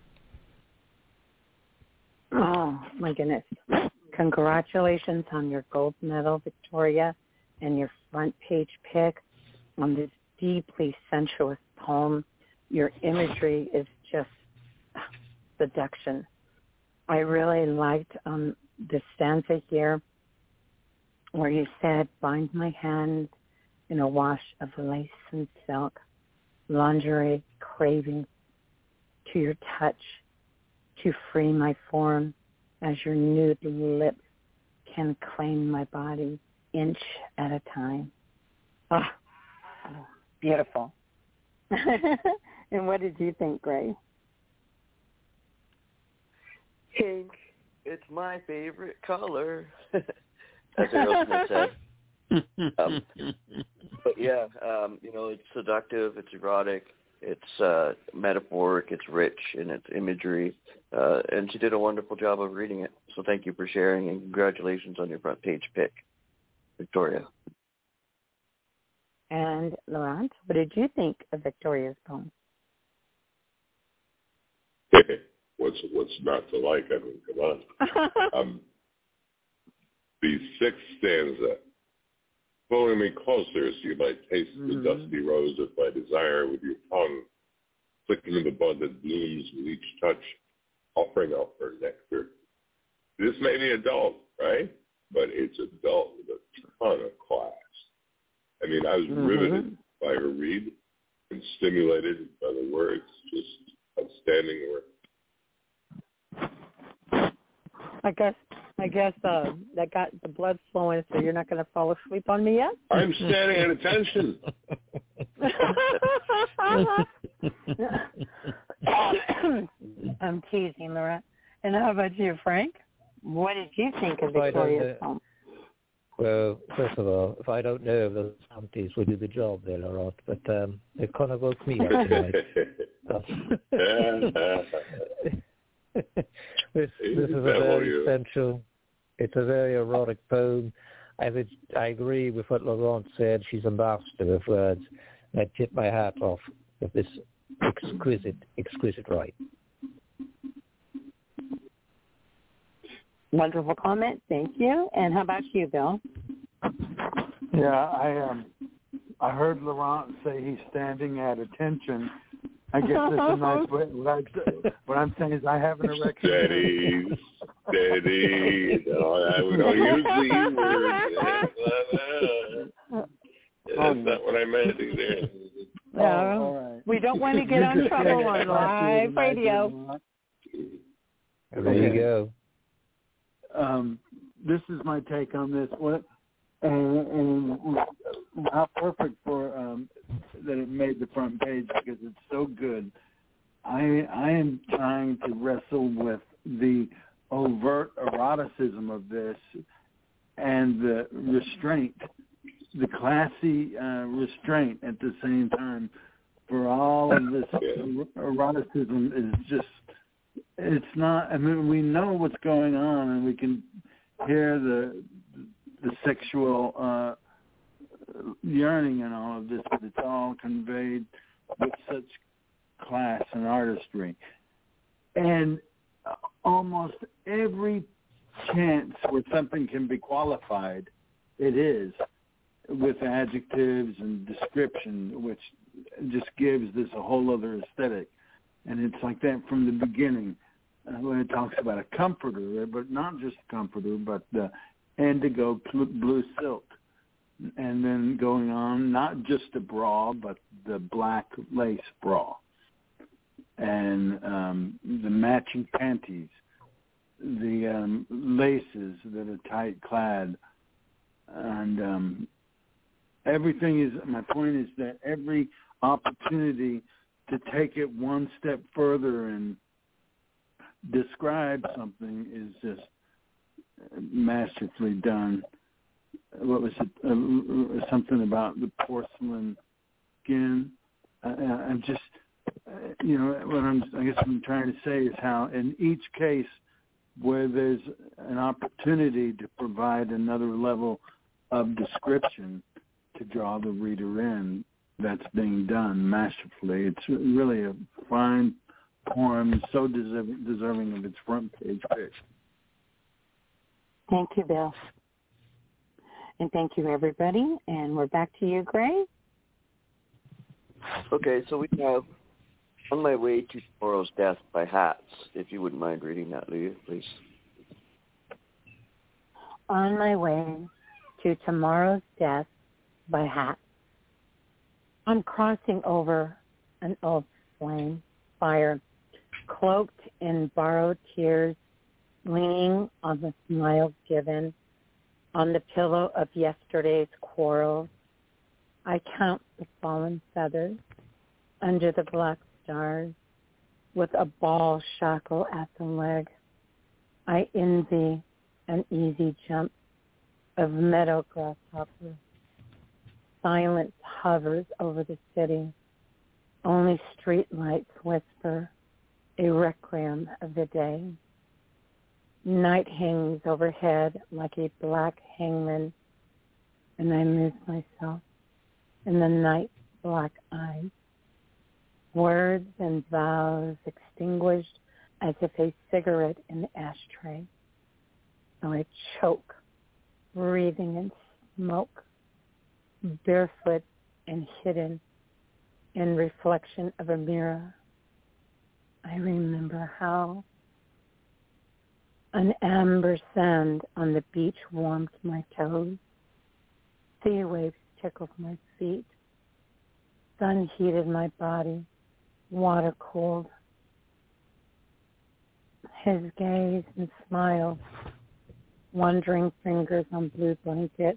Oh, my goodness. Congratulations on your gold medal, Victoria, and your front page pick on this deeply sensuous poem. Your imagery is just seduction. I really liked um, the stanza here where you said, bind my hands in a wash of lace and silk, lingerie craving to your touch, to free my form as your nude lips can claim my body inch at a time. Oh, beautiful. And what did you think, Gray? Pink, it's my favorite color, as Aerosmith said. Um, but yeah, um, you know, it's seductive, it's erotic, it's uh, metaphoric, it's rich in its imagery, uh, and she did a wonderful job of reading it. So thank you for sharing, and congratulations on your front page pick, Victoria. And Laurent, what did you think of Victoria's poem? what's what's not to like? I mean, come on. um, the sixth stanza, pulling me closer so you might taste mm-hmm. the dusty rose of my desire with your tongue, flicking the bud that blooms with each touch, offering up her nectar. This may be adult, right? But it's adult with a ton of class. I mean, I was mm-hmm. riveted by her read and stimulated by the words. Just outstanding work. I guess I guess uh, that got the blood flowing, so you're not going to fall asleep on me yet? I'm standing at attention. I'm teasing, Laura. And how about you, Frank? What did you think of Victoria's poem? Well, first of all, if I don't know if those aunties will do the job there, Laurent, but um, it kind of woke me up tonight. this, this is a very sensual, it's a very erotic poem. I would, I agree with what Laurent said. She's a master of words. And I tip my hat off with this exquisite, exquisite right. Wonderful comment. Thank you. And how about you, Bill? Yeah, I um, I heard Laurent say he's standing at attention. I guess that's a nice way. What, I, what I'm saying is I have an erection. Steady, steady. No, I, we don't use the E word. That's not, that's not what I meant either. No, oh, all right. We don't want to get on trouble on live radio. There you go. Um, this is my take on this. What and, and how perfect for um, that it made the front page because it's so good. I I am trying to wrestle with the overt eroticism of this and the restraint, the classy uh, restraint at the same time. For all of this eroticism is just, it's not, I mean, we know what's going on and we can hear the the sexual uh, yearning in all of this, but it's all conveyed with such class and artistry. And almost every chance where something can be qualified, it is, with adjectives and description, which just gives this a whole other aesthetic. And it's like that from the beginning uh, when it talks about a comforter, but not just a comforter, but the indigo blue silk. And then going on, not just a bra, but the black lace bra. And um, the matching panties, the um, laces that are tight clad. And um, everything is, my point is that every opportunity to take it one step further and describe something is just masterfully done. What was it? Uh, something about the porcelain skin. Uh, I'm just, uh, you know, what I'm, I guess what I'm trying to say is how in each case where there's an opportunity to provide another level of description to draw the reader in, that's being done masterfully. It's really a fine poem, so deserving, deserving of its front page pick. Thank you, Bill. And thank you, everybody. And we're back to you, Gray. Okay, so we have On My Way to Tomorrow's Death by Hats, if you wouldn't mind reading that, Leah, please. On My Way to Tomorrow's Death by Hats. I'm crossing over an old flame fire, cloaked in borrowed tears, leaning on the smiles given, on the pillow of yesterday's quarrels. I count the fallen feathers under the black stars with a ball shackle at the leg. I envy an easy jump of meadow grasshoppers. Silence hovers over the city. Only street lights whisper a requiem of the day. Night hangs overhead like a black hangman, and I lose myself in the night's black eyes. Words and vows extinguished as if a cigarette in the ashtray. So I choke, breathing in smoke, barefoot and hidden in reflection of a mirror. I remember how an amber sand on the beach warmed my toes. Sea waves tickled my feet. Sun heated my body. Water cooled. His gaze and smile, wandering fingers on blue blanket.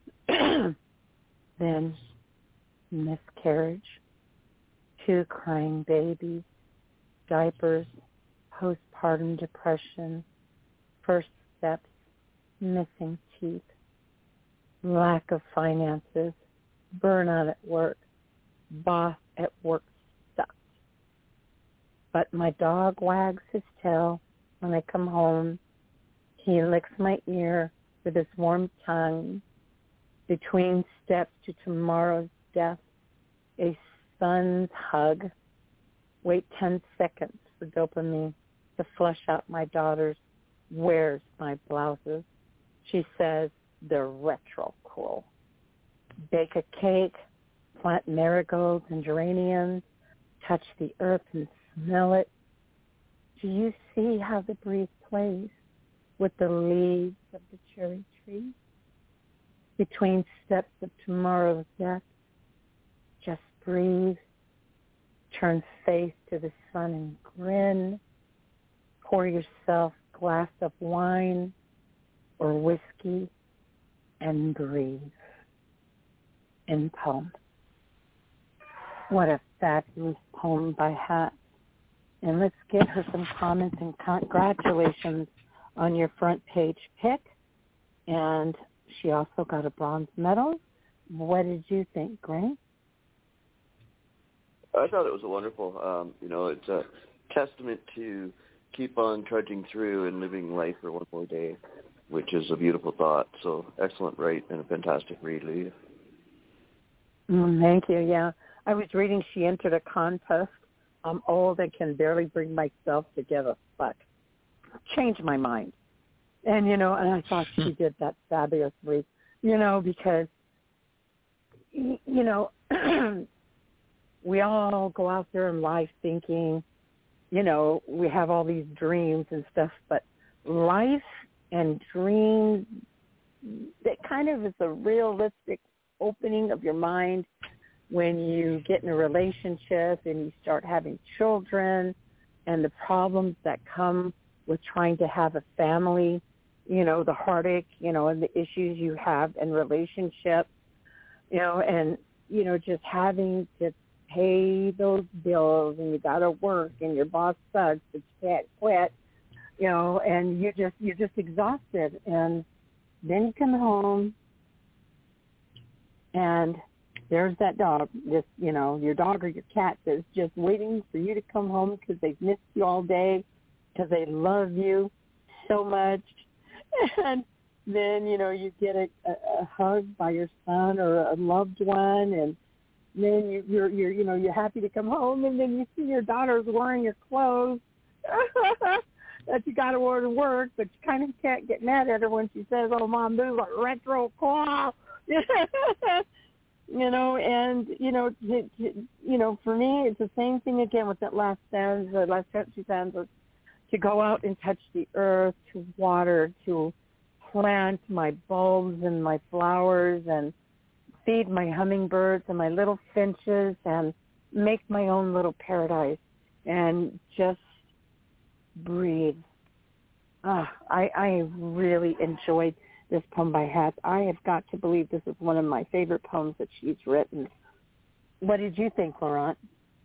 Then miscarriage, two crying babies, diapers, postpartum depression, first steps, missing teeth, lack of finances, burnout at work, boss at work sucked. But my dog wags his tail when I come home. He licks my ear with his warm tongue. Between steps to tomorrow's death, a son's hug. Wait ten seconds for dopamine to flush out my daughter's wears my blouses. She says they're retro cool. Bake a cake, plant marigolds and geraniums, touch the earth and smell it. Do you see how the breeze plays with the leaves of the cherry tree? Between steps of tomorrow's death, just breathe, turn face to the sun and grin, pour yourself a glass of wine or whiskey and breathe. End poem. What a fabulous poem by Hat. And let's give her some comments and congratulations on your front page pick. And she also got a bronze medal. What did you think, Gray? I thought it was wonderful. Um, you know, it's a testament to keep on trudging through and living life for one more day, which is a beautiful thought. So excellent write and a fantastic read, Leah. Mm, thank you, yeah. I was reading she entered a contest. I'm old and can barely bring myself together, but changed my mind. And, you know, and I thought she did that fabulously, you know, because, you know, we all go out there in life thinking, you know, we have all these dreams and stuff, but life and dreams, that kind of is a realistic opening of your mind when you get in a relationship and you start having children and the problems that come with trying to have a family, you know, the heartache, you know, and the issues you have in relationships, you know, and, you know, just having to pay those bills and you got to work and your boss sucks, but you can't quit, you know, and you just, you're just exhausted. And then you come home and there's that dog, just, you know, your dog or your cat that's just waiting for you to come home because they've missed you all day, because they love you so much. And then, you know, you get a, a, a hug by your son or a loved one, and then you, you're, you're, you know, you're happy to come home, and then you see your daughter's wearing your clothes that you got to wear to work, but you kind of can't get mad at her when she says, "Oh, Mom, those are retro cool." You know, and, you know, to, to, you know, for me, it's the same thing again with that last stanza, last two stanzas, to go out and touch the earth, to water, to plant my bulbs and my flowers and feed my hummingbirds and my little finches and make my own little paradise and just breathe. Ah, I, I really enjoyed this poem by Hat. I have got to believe this is one of my favorite poems that she's written. What did you think, Laurent?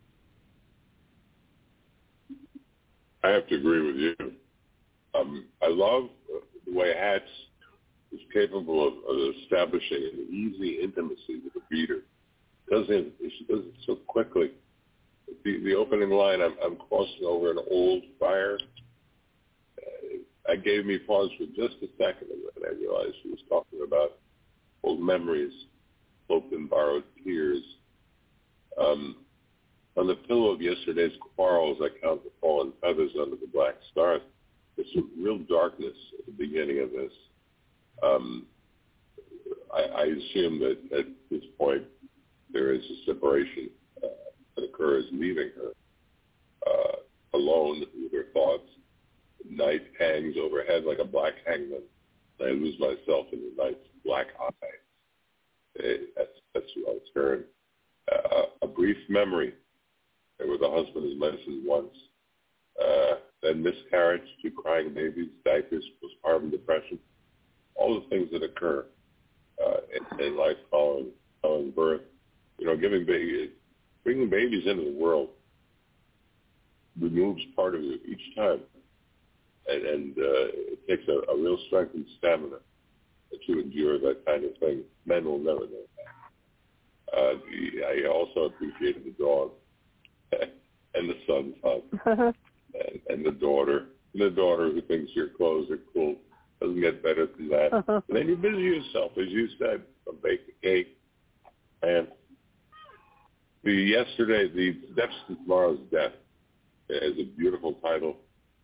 I have to agree with you. Um, I love the way Hatch is capable of, of establishing an easy intimacy with the reader. Doesn't she does it so quickly? The, the opening line, I'm, I'm crossing over an old fire. Uh, it gave me pause for just a second, and I realized she was talking about old memories, cloaked in borrowed tears. Um, on the pillow of yesterday's quarrels, I count the fallen feathers under the black stars. There's some real darkness at the beginning of this. Um, I, I assume that at this point there is a separation uh, that occurs, leaving her uh, alone with her thoughts. Night hangs overhead like a black hangman. I lose myself in the night's black eyes. It, that's, that's what I was hearing. Uh, a brief memory where the husband is mentioned once. Uh, then miscarriage, two crying babies, diapers, postpartum depression, all the things that occur uh, in, in life following, following birth. You know, giving baby, bringing babies into the world removes part of you each time. And, and uh, it takes a, a real strength and stamina to endure that kind of thing. Men will never know that. Uh, I also appreciated the dog and the son's hug and, and the daughter. And the daughter who thinks your clothes are cool. Doesn't get better than that. And then you busy yourself, as you said, bake a cake. And the yesterday, the Steps to Tomorrow's Death is a beautiful title.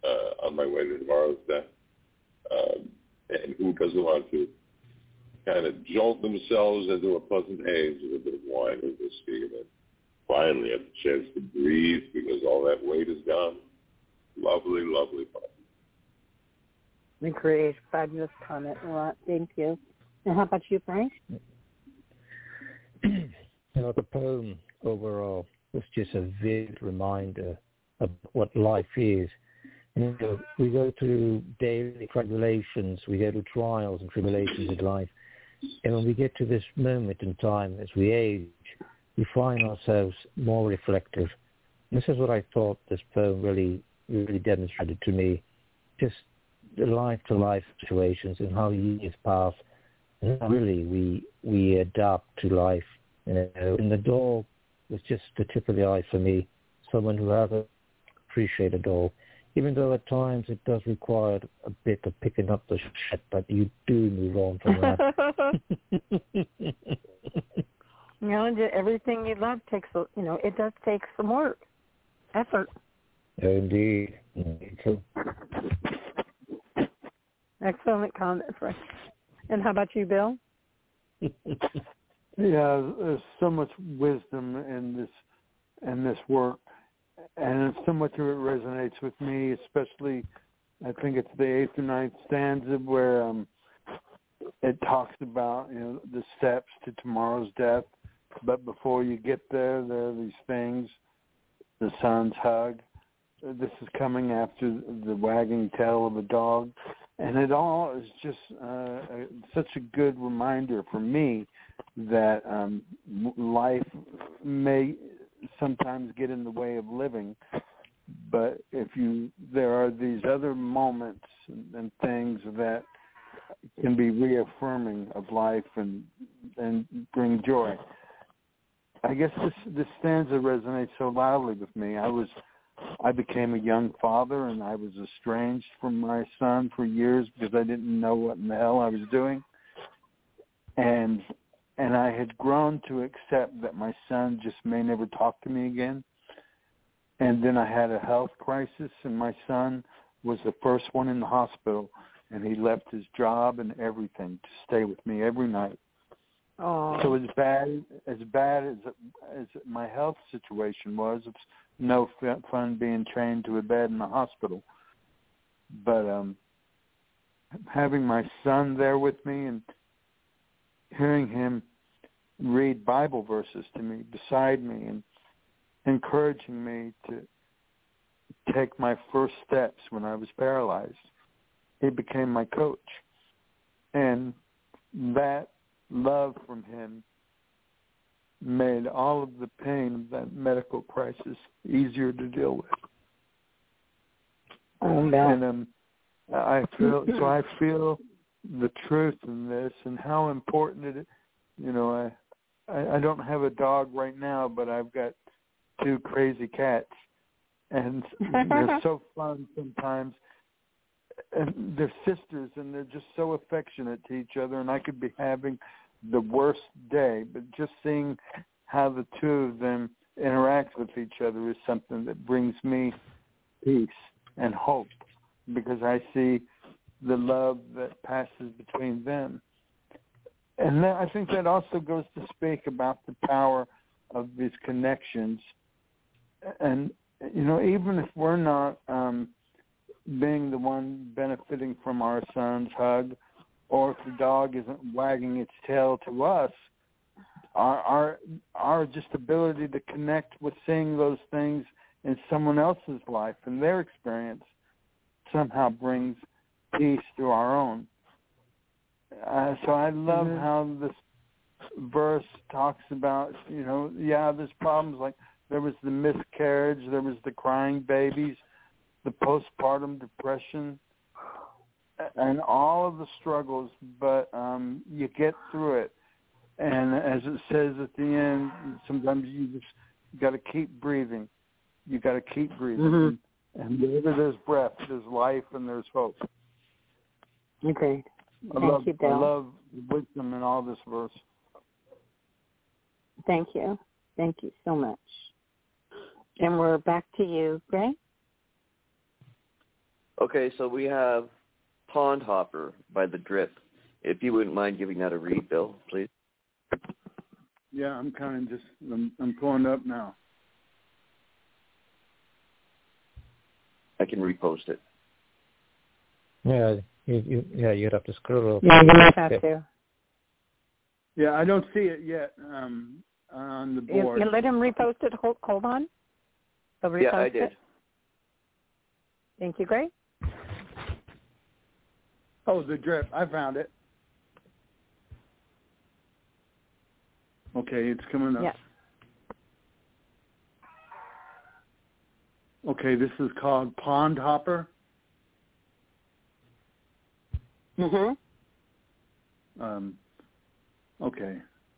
uh, on my way to tomorrow's death. Um, and who doesn't want to kind of jolt themselves into a pleasant haze with a bit of wine or whiskey, and then finally have the chance to breathe because all that weight is gone. Lovely, lovely fun. Great, fabulous comment, a lot. Thank you. And how about you, Frank? You know, the poem overall was just a vivid reminder of what life is. You know, we go through daily tribulations, we go through trials and tribulations in life. And when we get to this moment in time, as we age, we find ourselves more reflective. This is what I thought this poem really, really demonstrated to me. Just the life-to-life situations and how years pass. And how really we we adapt to life. You know, and the dog was just the tip of the eye for me. Someone who has to appreciate a dog, even though at times it does require a bit of picking up the shit, but you do move on from that. You know, everything you love takes, you know, it does take some work, effort. Indeed. Indeed. Excellent comment, Frank. And how about you, Bill? Yeah, there's so much wisdom in this in this work, and so much of it resonates with me, especially I think it's the eighth or ninth stanza where um, it talks about, you know, the steps to tomorrow's death. But before you get there, there are these things, the son's hug. This is coming after the wagging tail of a dog. And it all is just uh, a, such a good reminder for me that um, life may sometimes get in the way of living. But if you, there are these other moments and, and things that can be reaffirming of life and and bring joy. I guess this this stanza resonates so loudly with me. I was, I became a young father, and I was estranged from my son for years because I didn't know what in the hell I was doing, and and I had grown to accept that my son just may never talk to me again. And then I had a health crisis, and my son was the first one in the hospital, and he left his job and everything to stay with me every night. Oh. So as bad as bad as as my health situation was, it's no fun being chained to a bed in the hospital. But um, having my son there with me and hearing him read Bible verses to me beside me and encouraging me to take my first steps when I was paralyzed, he became my coach. And that love from him made all of the pain of that medical crisis easier to deal with. Oh, no. And um, I feel so. I feel the truth in this and how important it is. You know, I, I I don't have a dog right now, but I've got two crazy cats, and they're so fun sometimes. And they're sisters, and they're just so affectionate to each other. And I could be having the worst day, but just seeing how the two of them interact with each other is something that brings me peace and hope, because I see the love that passes between them. And that, I think that also goes to speak about the power of these connections. And, you know, even if we're not um, being the one benefiting from our son's hug, or if the dog isn't wagging its tail to us, our, our our just ability to connect with seeing those things in someone else's life and their experience somehow brings peace to our own. Uh, so I love mm-hmm. how this verse talks about, you know, yeah, there's problems like there was the miscarriage, there was the crying babies, the postpartum depression, and all of the struggles, but um, you get through it. And as it says at the end, sometimes you just got to keep breathing. You got to keep breathing. Mm-hmm. And wherever there's breath, there's life and there's hope. Okay. I Thank love, you, Bill. I love wisdom in all this verse. Thank you. Thank you so much. And we're back to you, Greg. Okay, so we have Pond Hopper by The Drip. If you wouldn't mind giving that a read, Bill, please. Yeah, I'm kind of just, I'm, I'm pulling up now. I can repost it. Yeah, you, you, yeah, you'd have to scroll up. Yeah, you might have to. Yeah, I don't see it yet um, on the board. You, you let him repost it. Hold, hold on. He'll repost yeah, I did. It. Thank you, Gray. Oh, The Drip. I found it. Okay, it's coming up. Yes. Okay, this is called Pond Hopper. Mm-hmm. Um, okay.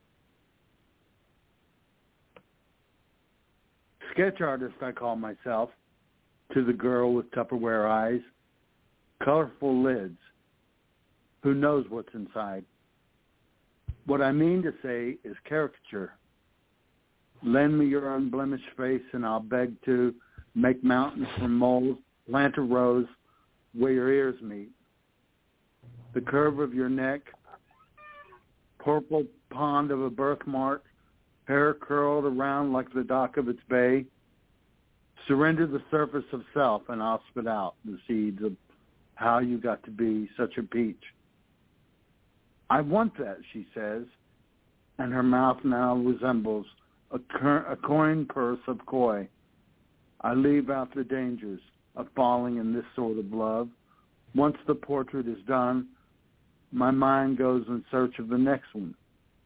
Sketch artist, I call myself, to the girl with Tupperware eyes, colorful lids. Who knows what's inside? What I mean to say is caricature. Lend me your unblemished face and I'll beg to make mountains from moles, plant a rose where your ears meet. The curve of your neck, purple pond of a birthmark, hair curled around like the dock of its bay. Surrender the surface of self and I'll spit out the seeds of how you got to be such a peach. I want that, she says, and her mouth now resembles a, cur- a coin purse of koi. I leave out the dangers of falling in this sort of love. Once the portrait is done, my mind goes in search of the next one.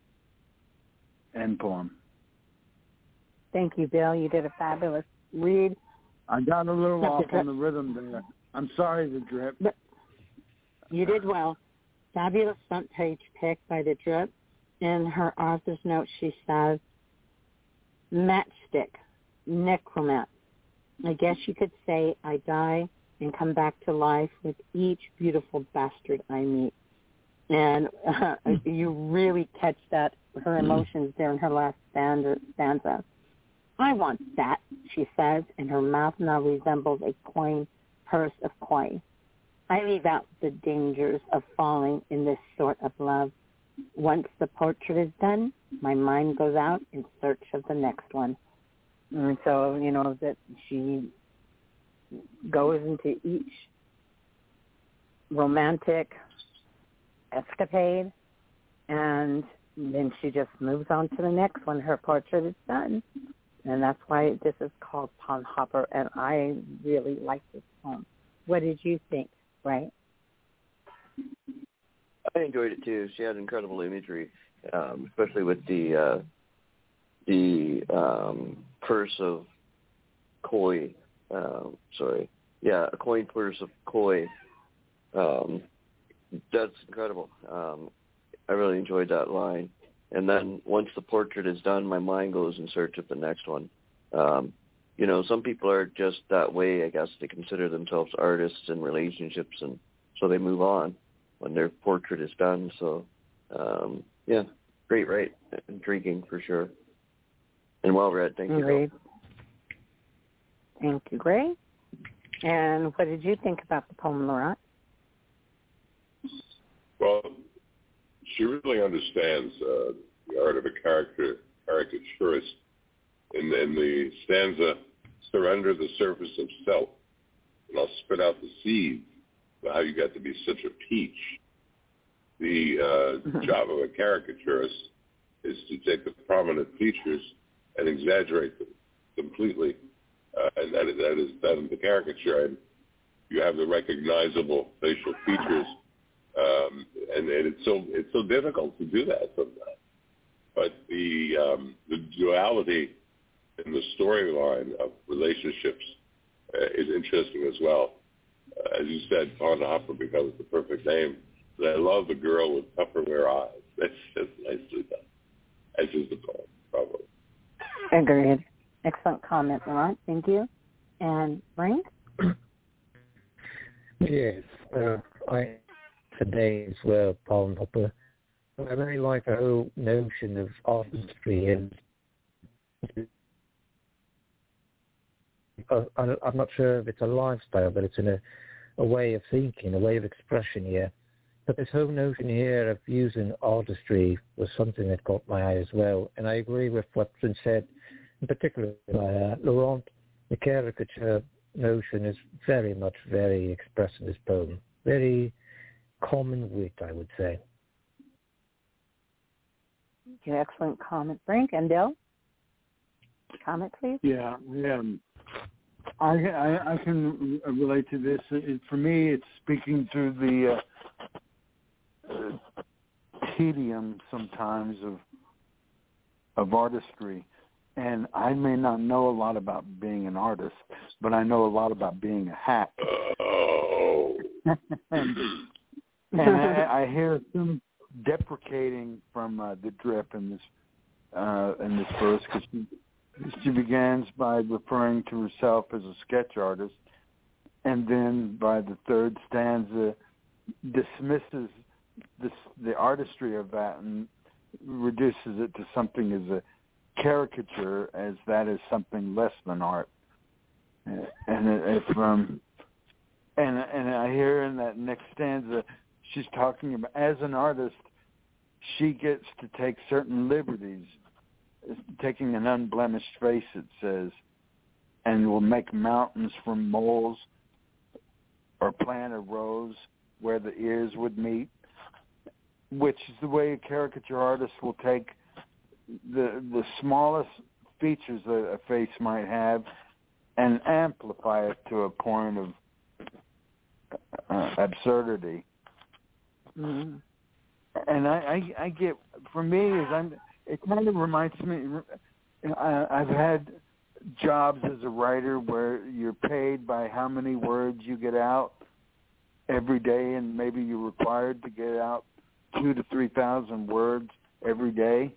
End poem. Thank you, Bill. You did a fabulous read. I got a little Not off the on the rhythm there. I'm sorry, The Drip. But you did well. Fabulous front page pick by The Drip. In her author's note, she says, matchstick, necromat. I guess you could say I die and come back to life with each beautiful bastard I meet. And uh, you really catch that, her emotions there in her last stanza. I want that, she says, and her mouth now resembles a coin purse of koi. I leave out the dangers of falling in this sort of love. Once the portrait is done, my mind goes out in search of the next one. And so, you know, that she goes into each romantic escapade, and then she just moves on to the next one. Her portrait is done. And that's why this is called Pond Hopper, and I really like this poem. What did you think, Ray? I enjoyed it too. She had incredible imagery, um, especially with the uh, the um, purse of koi. Uh, sorry, yeah, a coin purse of koi. Um, that's incredible. Um, I really enjoyed that line. And then once the portrait is done, my mind goes in search of the next one. Um, you know, some people are just that way, I guess. They consider themselves artists in relationships, and so they move on when their portrait is done. So, um, yeah, great, right? Intriguing for sure. And well read. Thank you. Great. Thank you, Gray. And what did you think about the poem, Laurent? Well, she really understands uh, the art of a character caricaturist. In, in the stanza, surrender the surface of self, and I'll spit out the seeds of how you got to be such a peach. The uh, mm-hmm. job of a caricaturist is to take the prominent features and exaggerate them completely, uh, and that is, that is that is the caricature. And you have the recognizable facial features. Um, and, and it's so it's so difficult to do that sometimes. But the um, the duality in the storyline of relationships uh, is interesting as well. Uh, as you said, Pond Hopper becomes the perfect name. And I love the girl with Tupperware eyes. That's just nicely done. As is the poem, probably. Agreed. Excellent comment, Laurent. Thank you. And Frank? Yes, uh, I. Today as well, Pond Hopper. I really like the whole notion of artistry, and uh, I'm not sure if it's a lifestyle, but it's in a, a way of thinking, a way of expression here. But this whole notion here of using artistry was something that caught my eye as well. And I agree with what's been said, in particular by uh, Laurent. The caricature notion is very much very expressed in this poem. Very common wit, I would say. Okay, excellent comment, Frank. And Bill? Comment, please. Yeah, yeah. I, I, I can relate to this. It, for me, it's speaking through the uh, uh, tedium sometimes of of artistry. And I may not know a lot about being an artist, but I know a lot about being a hack. Oh. and and I, I hear some deprecating from uh, the Drip in this uh, in this verse, because she, she begins by referring to herself as a sketch artist, and then by the third stanza dismisses this, the artistry of that and reduces it to something as a caricature, as that is something less than art. And if um, and and I hear in that next stanza, she's talking about, as an artist, she gets to take certain liberties, taking an unblemished face, it says, and will make mountains from moles or plant a rose where the ears would meet, which is the way a caricature artist will take the the smallest features that a face might have and amplify it to a point of uh, absurdity. Mm-hmm. And I, I, I get, for me, is I'm. It kind of reminds me. I, I've had jobs as a writer where you're paid by how many words you get out every day, and maybe you're required to get out two to three thousand words every day,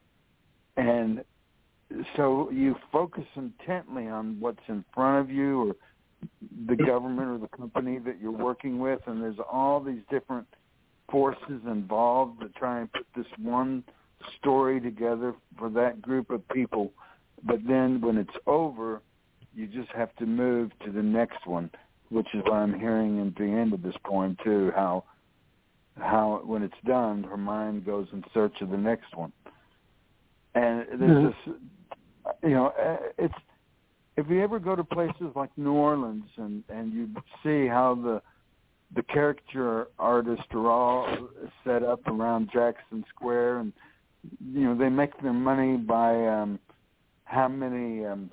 and so you focus intently on what's in front of you, or the government or the company that you're working with, and there's all these different forces involved that try and put this one story together for that group of people. But then when it's over, you just have to move to the next one, which is what I'm hearing at the end of this poem too, how how when it's done, her mind goes in search of the next one. And there's mm-hmm. this, you know, it's, if you ever go to places like New Orleans and, and you see how the the caricature artists are all set up around Jackson Square, and, you know, they make their money by um, how many um,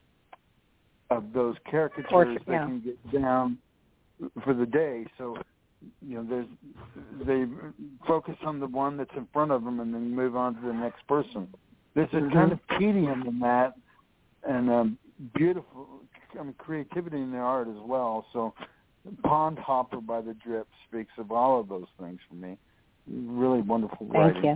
of those caricatures Portrait, they yeah. can get down for the day. So, you know, there's they focus on the one that's in front of them and then move on to the next person. There's a mm-hmm. kind of tedium in that, and um, beautiful I mean, creativity in the art as well. So Pond Hopper by the Drip speaks of all of those things for me. Really wonderful writing. Thank you.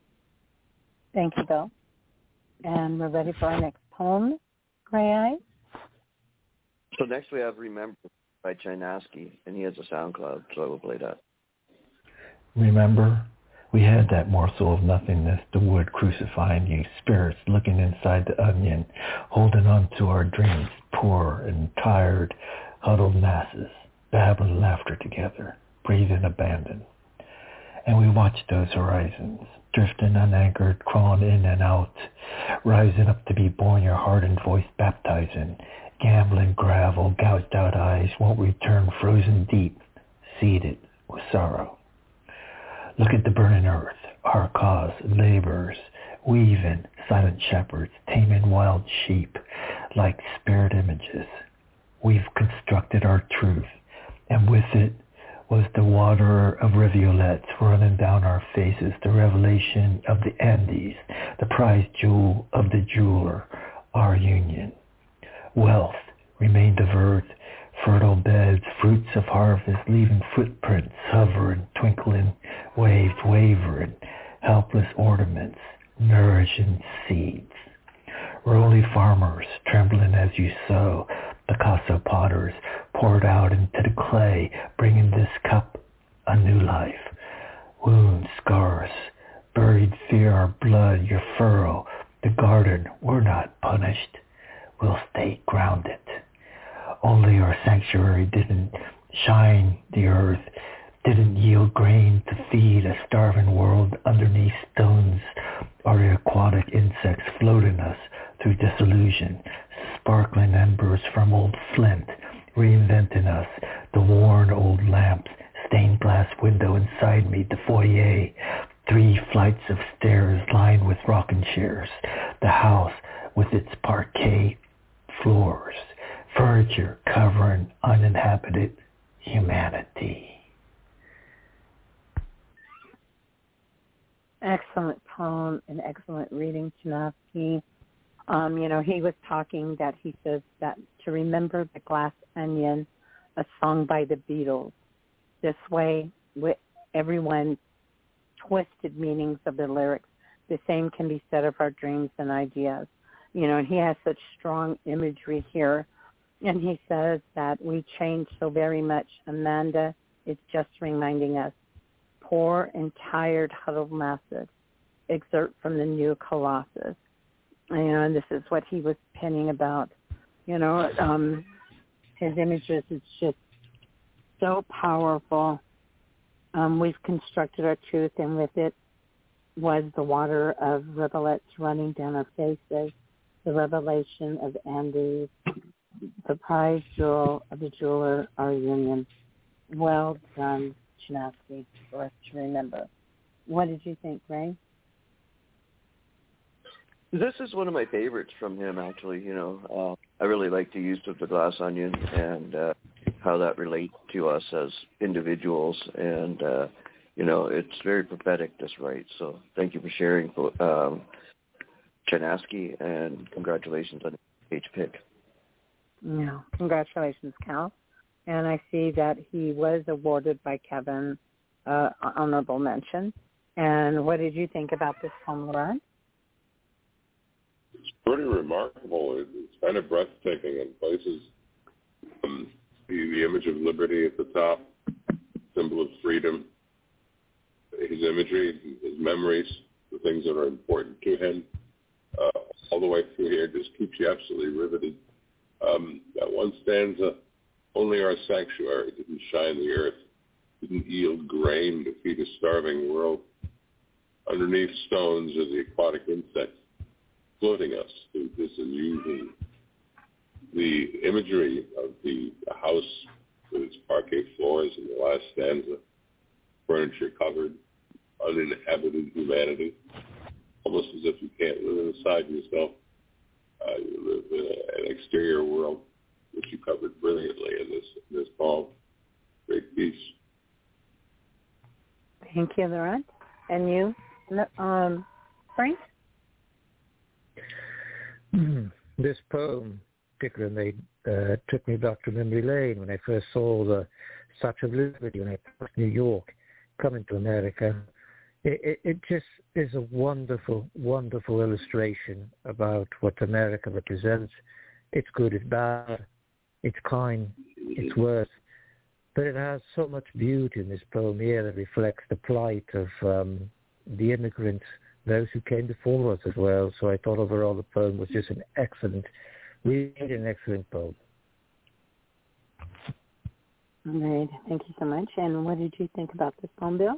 Thank you, Bill. And we're ready for our next poem, Gray Eyes. So next we have Remember by Chinaski, and he has a SoundCloud, so I will play that. Remember, we had that morsel of nothingness, the wood crucifying you, spirits looking inside the onion, holding on to our dreams, poor and tired, huddled masses, babbling laughter together, breathing abandon. And we watched those horizons, drifting unanchored, crawling in and out, rising up to be born, your heart and voice baptizing, gambling gravel, gouged out eyes won't return, frozen deep, seeded with sorrow. Look at the burning earth, our cause, laborers, weaving, silent shepherds, taming wild sheep, like spirit images. We've constructed our truth, and with it was the water of rivulets running down our faces, the revelation of the Andes, the prized jewel of the jeweler, our union. Wealth remained of earth, fertile beds, fruits of harvest, leaving footprints, hovering, twinkling, waved, wavering, helpless ornaments, nourishing seeds. Rolly farmers, trembling as you sow, Picasso potters, poured out into the clay, bringing this cup a new life. Wounds, scars, buried fear, our blood, your furrow, the garden, we're not punished. We'll stay grounded. Only our sanctuary didn't shine the earth, didn't yield grain to feed a starving world underneath stones, or the aquatic insects floating us through disillusion, sparkling embers from old flint, reinventing us, the worn old lamps, stained glass window inside me, the foyer, three flights of stairs lined with rocking chairs, the house with its parquet floors, furniture covering uninhabited humanity. Excellent poem and excellent reading, Chudovsky. Um, you know, he was talking that he says that to remember the glass onion, a song by the Beatles. This way, with everyone twisted meanings of the lyrics. The same can be said of our dreams and ideas. You know, and he has such strong imagery here. And he says that we change so very much. Amanda is just reminding us, poor and tired huddled masses exert from the new colossus. And this is what he was penning about. You know, um, his images is just so powerful. Um, we've constructed our truth, and with it was the water of rivulets running down our faces, the revelation of Andes, the prize jewel of the jeweler, our union. Well done, Chudovsky, for us to remember. What did you think, Ray? This is one of my favorites from him, actually. You know, uh, I really like the use of the glass onion and uh, how that relates to us as individuals. And, uh, you know, it's very prophetic, this right. So thank you for sharing, um, Chudovsky, and congratulations on the page pick. Yeah, congratulations, Cal. And I see that he was awarded by Kevin uh, honorable mention. And what did you think about this poem, Laurent? It's pretty remarkable. It's kind of breathtaking in places. Um, the, the image of liberty at the top, symbol of freedom, his imagery, his memories, the things that are important to him, uh, all the way through here just keeps you absolutely riveted. Um, that one stanza, only our sanctuary didn't shine the earth, didn't yield grain to feed a starving world. Underneath stones are the aquatic insects, floating us through disillusion. The imagery of the, the house with its parquet floors in the last stanza, furniture covered, uninhabited humanity, almost as if you can't live inside yourself. Uh, you live in a, an exterior world, which you covered brilliantly in this in this poem. Great piece. Thank you, Laurent. And you, um, Frank? This poem particularly uh, took me back to memory lane when I first saw the Statue of Liberty when I passed New York, coming to America. It, it, it just is a wonderful, wonderful illustration about what America represents. It's good, it's bad, it's kind, it's worse. But it has so much beauty in this poem here that reflects the plight of um, the immigrants, those who came before us as well. So I thought overall the poem was just an excellent, really an excellent poem. All right. Thank you so much. And what did you think about this poem, Bill?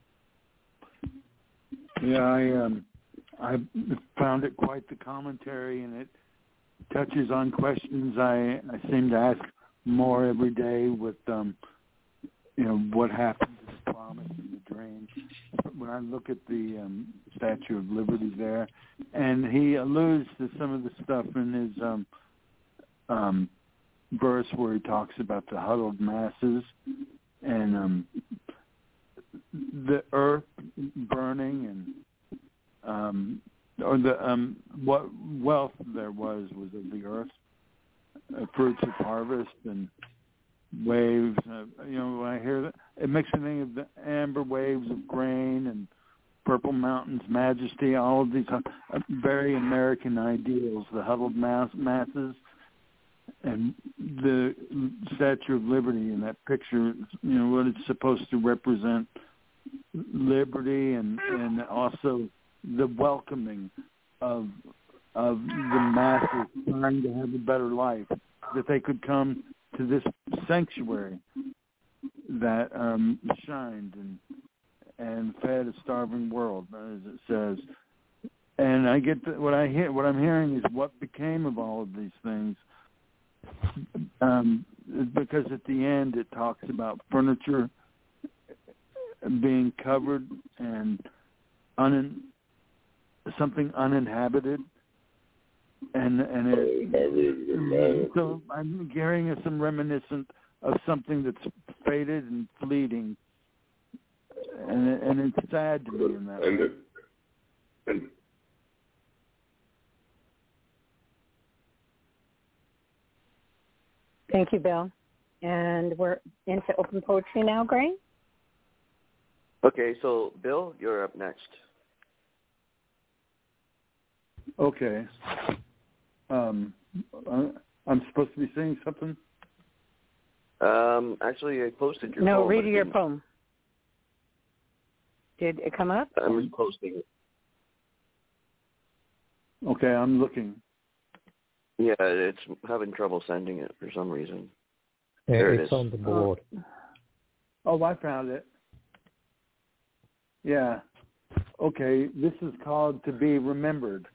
Yeah, I um, I found it quite the commentary, and it touches on questions I, I seem to ask more every day with, um, you know, what happened to the promise and the dream. When I look at the um, Statue of Liberty there, and he alludes to some of the stuff in his um, um, verse where he talks about the huddled masses and um, the earth burning and um, or the um, what wealth there was was of the earth, uh, fruits of harvest and waves. Uh, you know, when I hear that, it makes me think of the amber waves of grain and purple mountains, majesty. All of these uh, very American ideals. The huddled mass, masses. And the Statue of Liberty in that picture, you know, what it's supposed to represent, liberty and, and also the welcoming of of the masses trying to have a better life, that they could come to this sanctuary that um, shined and and fed a starving world, as it says. And I get the, what I hear. What I'm hearing is what became of all of these things. Um, because at the end it talks about furniture being covered and un, something uninhabited, and and it, so I'm hearing some reminiscent of something that's faded and fleeting, and and it's sad to me in that and way. It, and Thank you, Bill. And we're into open poetry now, Gray. Okay, so Bill, you're up next. Okay. Um, I'm supposed to be saying something? Um, actually, I posted your no, poem. No, read your poem. Did it come up? I'm reposting it. Okay, I'm looking. Yeah, it's having trouble sending it for some reason. Yeah, there it's it is. on the board. Oh, I found it. Yeah. Okay, this is called To Be Remembered.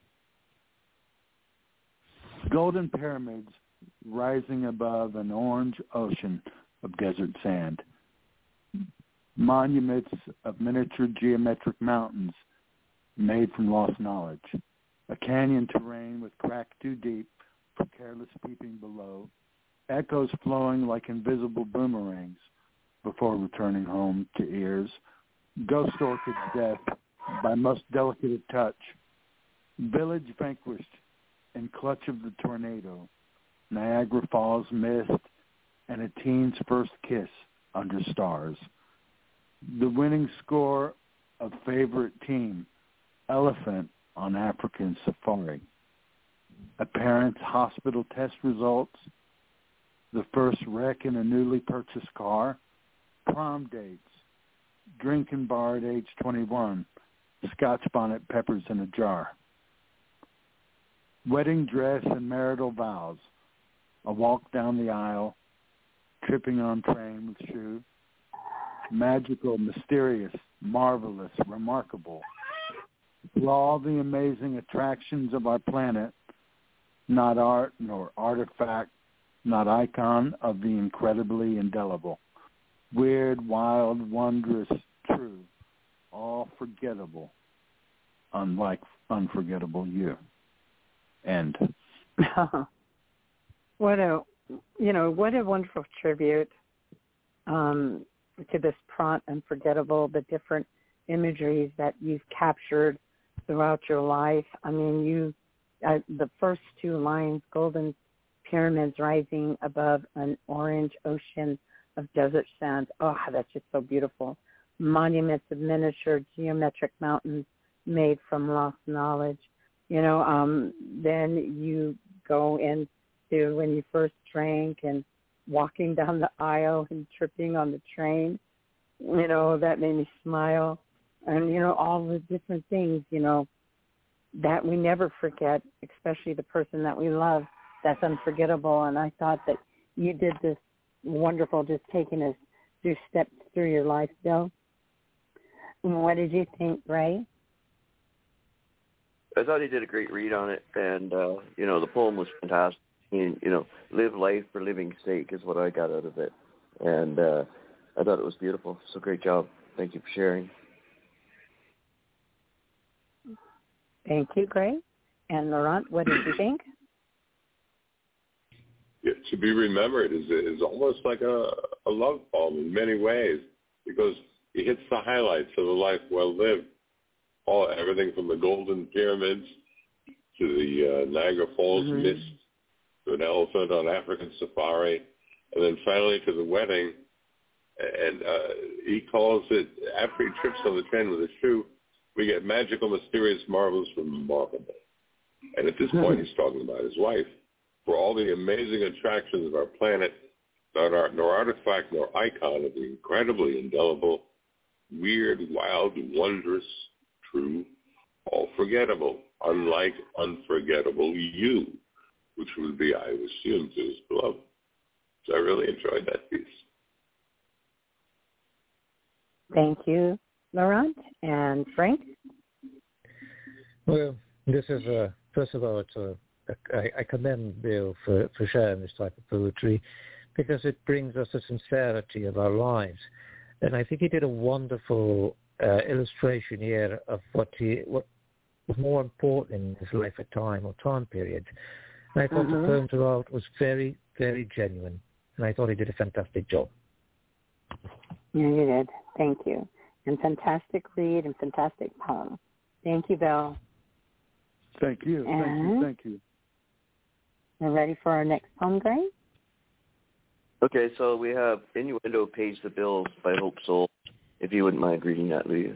Golden pyramids rising above an orange ocean of desert sand. Monuments of miniature geometric mountains made from lost knowledge. A canyon terrain with crack too deep for careless peeping below. Echoes flowing like invisible boomerangs before returning home to ears. Ghost orchids death by most delicate of touch. Village vanquished in clutch of the tornado. Niagara Falls mist and a teen's first kiss under stars. The winning score of favorite team, elephant on African safari. A parent's hospital test results. The first wreck in a newly purchased car. Prom dates. Drinking bar at age twenty-one. Scotch bonnet peppers in a jar. Wedding dress and marital vows. A walk down the aisle. Tripping on train with shoe. Magical, mysterious, marvelous, remarkable. Through all the amazing attractions of our planet, not art nor artifact, not icon of the incredibly indelible. Weird, wild, wondrous, true, all forgettable, unlike unforgettable you. End. What a, you know, what a wonderful tribute um, to this prompt, unforgettable, the different imageries that you've captured throughout your life. I mean, you, uh, the first two lines, golden pyramids rising above an orange ocean of desert sand. Oh, that's just so beautiful. Monuments of miniature geometric mountains made from lost knowledge. You know, um, then you go into when you first drank and walking down the aisle and tripping on the train. You know, that made me smile. And, you know, all the different things, you know, that we never forget, especially the person that we love. That's unforgettable. And I thought that you did this wonderful, just taking us through steps through your life, Bill. What did you think, Ray? I thought he did a great read on it, and, uh, you know, the poem was fantastic. You, you know, live life for living's sake is what I got out of it. And uh, I thought it was beautiful. So great job. Thank you for sharing. Thank you, Gray. And Laurent, what did you think? Yeah, To Be Remembered is is almost like a, a love poem in many ways, because it hits the highlights of a life well lived. All everything from the Golden Pyramids to the uh, Niagara Falls mm-hmm. mist to an elephant on African safari, and then finally to the wedding. And uh, he calls it, after he trips on the train with his shoe, we get magical, mysterious, marvelous, remarkable. And at this point, he's talking about his wife. For all the amazing attractions of our planet, not art, nor artifact, nor icon of the incredibly indelible, weird, wild, wondrous, true, all forgettable, unlike unforgettable you, which would be, I assume, to his beloved. So I really enjoyed that piece. Thank you, Laurent. And Frank? Well, this is a, first of all, it's a, a, I, I commend Bill for, for sharing this type of poetry because it brings us the sincerity of our lives. And I think he did a wonderful uh, illustration here of what he what was more important in his life at time or time period. And I thought Mm-hmm. the poem throughout was very, very genuine. And I thought he did a fantastic job. Yeah, you did. Thank you. And fantastic read and fantastic poem. Thank you, Bill. Thank you. Thank And you. Thank you. we're ready for our next poem, Gray? Okay, so we have Innuendo Pays the Bills by Hope Soul. If you wouldn't mind reading that, Leah.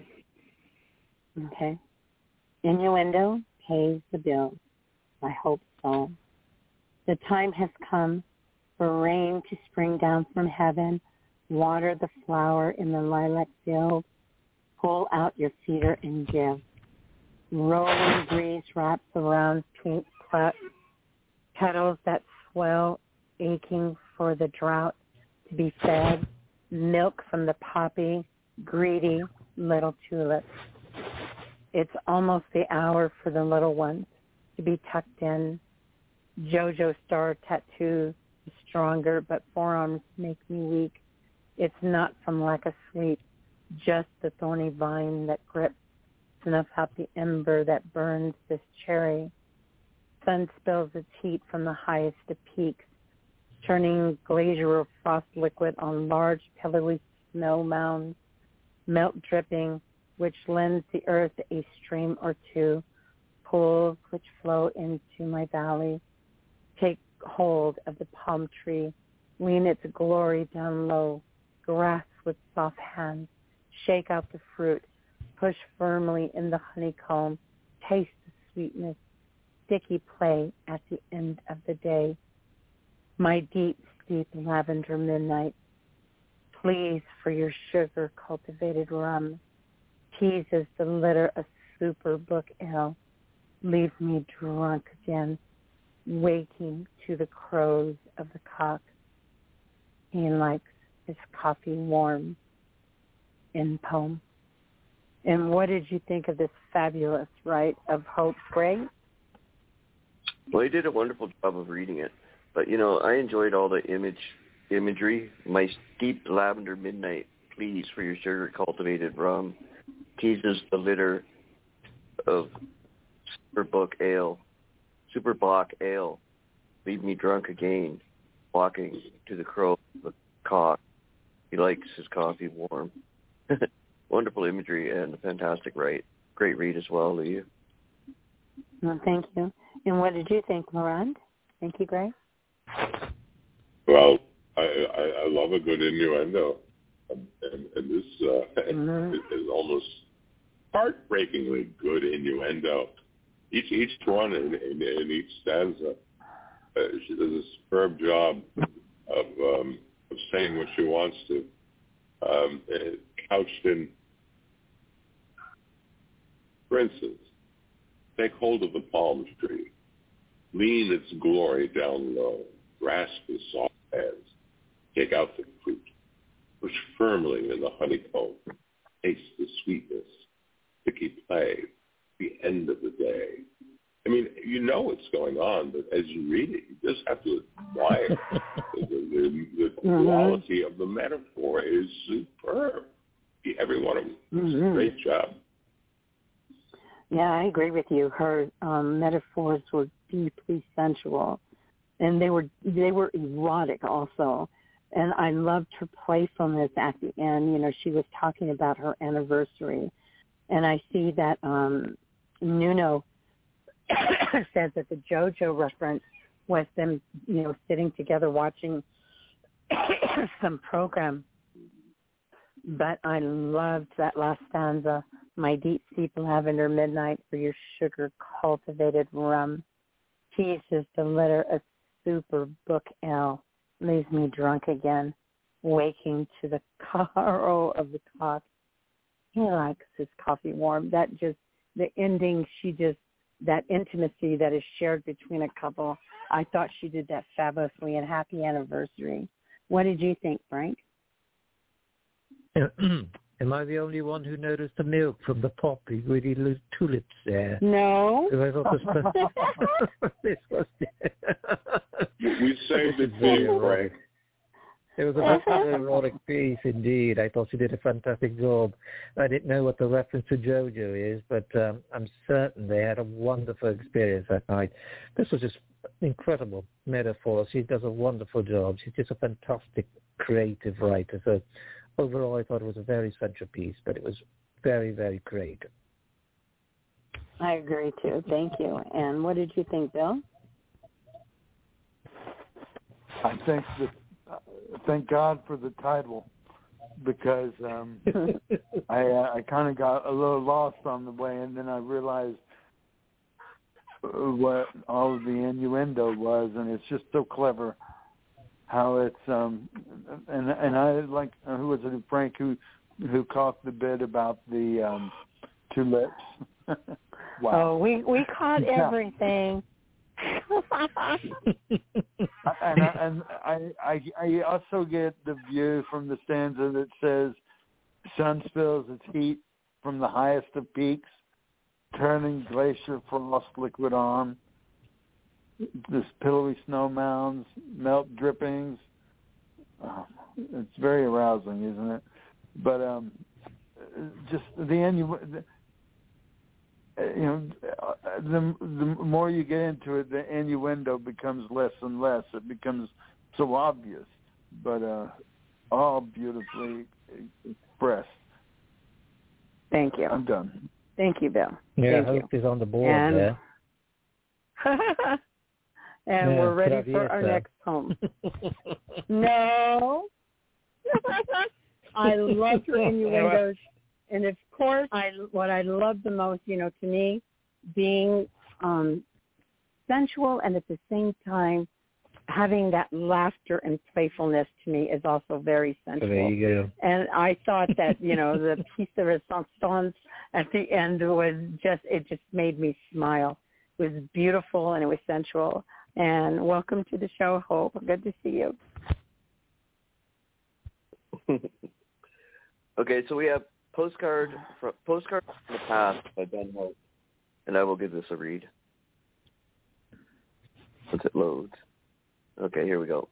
Okay. Innuendo Pays the Bills by Hope Soul. The time has come for rain to spring down from heaven, water the flower in the lilac field, pull out your feeder and give. Rolling breeze wraps around pink pet- petals that swell, aching for the drought to be fed, milk from the poppy, greedy little tulips. It's almost the hour for the little ones to be tucked in. JoJo Star tattoo is stronger, but forearms make me weak. It's not from lack of sleep, just the thorny vine that grips, snuff out the ember that burns this cherry. Sun spills its heat from the highest of peaks, turning glacier frost liquid on large pillowy snow mounds, melt dripping, which lends the earth a stream or two, pools which flow into my valley. Take hold of the palm tree, lean its glory down low, grasp with soft hands, shake out the fruit, push firmly in the honeycomb, taste the sweetness, sticky play at the end of the day. My deep, steep lavender midnight, please for your sugar-cultivated rum, teases the litter of super book ale, leave me drunk again, waking to the crows of the cock. He likes his coffee warm. In poem. And what did you think of this fabulous right of Hope Gray? Well, he did a wonderful job of reading it. But, you know, I enjoyed all the image imagery. My steep lavender midnight, please for your sugar-cultivated rum, teases the litter of Superbook Ale, Super Block Ale, leave me drunk again, walking to the crow of the cock. He likes his coffee warm. Wonderful imagery and a fantastic write. Great read as well, Leah. Well, thank you. And what did you think, Laurent? Thank you, Gray. Well, I, I, I love a good innuendo, and, and this uh, mm-hmm. is, is almost heartbreakingly good innuendo. Each each one in, in, in each stanza, uh, she does a superb job of um, of saying what she wants to, um, couched in, for instance, take hold of the palm tree, lean its glory down low, grasp with soft hands, take out the fruit, push firmly in the honeycomb, taste the sweetness, sticky play, the end of the day. I mean, you know what's going on, but as you read it, you just have to admire the, the, the mm-hmm. quality of the metaphor is superb. Every one of them. Mm-hmm. Great job. Yeah, I agree with you. Her um, metaphors were deeply sensual, and they were they were erotic also. And I loved her playfulness at the end. You know, she was talking about her anniversary, and I see that um, Nuno said that the JoJo reference was them, you know, sitting together watching some program. But I loved that last stanza, my deep, deep lavender midnight for your sugar-cultivated rum. Teases the litter of super book ale, leaves me drunk again, waking to the crow of the cock. He likes his coffee warm. That just, the ending, she just, that intimacy that is shared between a couple, I thought she did that fabulously, and happy anniversary. What did you think, Frank? Am I the only one who noticed the milk from the poppy greedy little tulips there? No. I thought this, this was We saved it for you, Frank. It was a very erotic piece indeed. I thought she did a fantastic job. I didn't know what the reference to JoJo is, but um, I'm certain they had a wonderful experience that night. This was just incredible metaphor. She does a wonderful job. She's just a fantastic creative writer. So overall, I thought it was a very central piece, but it was very, very creative. I agree, too. Thank you. And what did you think, Bill? I think that, uh, thank God for the title, because um, I, uh, I kind of got a little lost on the way, and then I realized what all of the innuendo was, and it's just so clever how it's um and and I like uh, who was it, Frank, who who caught the bit about the um tulips. Wow. Oh, we we caught everything. and I, and I, I I also get the view from the stanza that says, "Sun spills its heat from the highest of peaks, turning glacier frost liquid on. This pillowy snow mounds, melt drippings." Oh, it's very arousing, isn't it? But um, just the end, you, you know, the the more you get into it, the innuendo becomes less and less. It becomes so obvious, but uh, all beautifully expressed. Thank you. I'm done. Thank you, Bill. Yeah, Thank I hope you. he's on the board and, there. and yeah, we're ready for our next poem. No. I love your innuendos. And of course, I what I love the most, you know, to me, being um, sensual and at the same time having that laughter and playfulness to me is also very sensual. There you go. And I thought that, you know, the piece de resistance at the end was just, it just made me smile. It was beautiful and it was sensual. And welcome to the show, Hope. Good to see you. Okay, so we have Postcard from, Postcard from the Past by Ben Hope, and I will give this a read once it loads. Okay, here we go.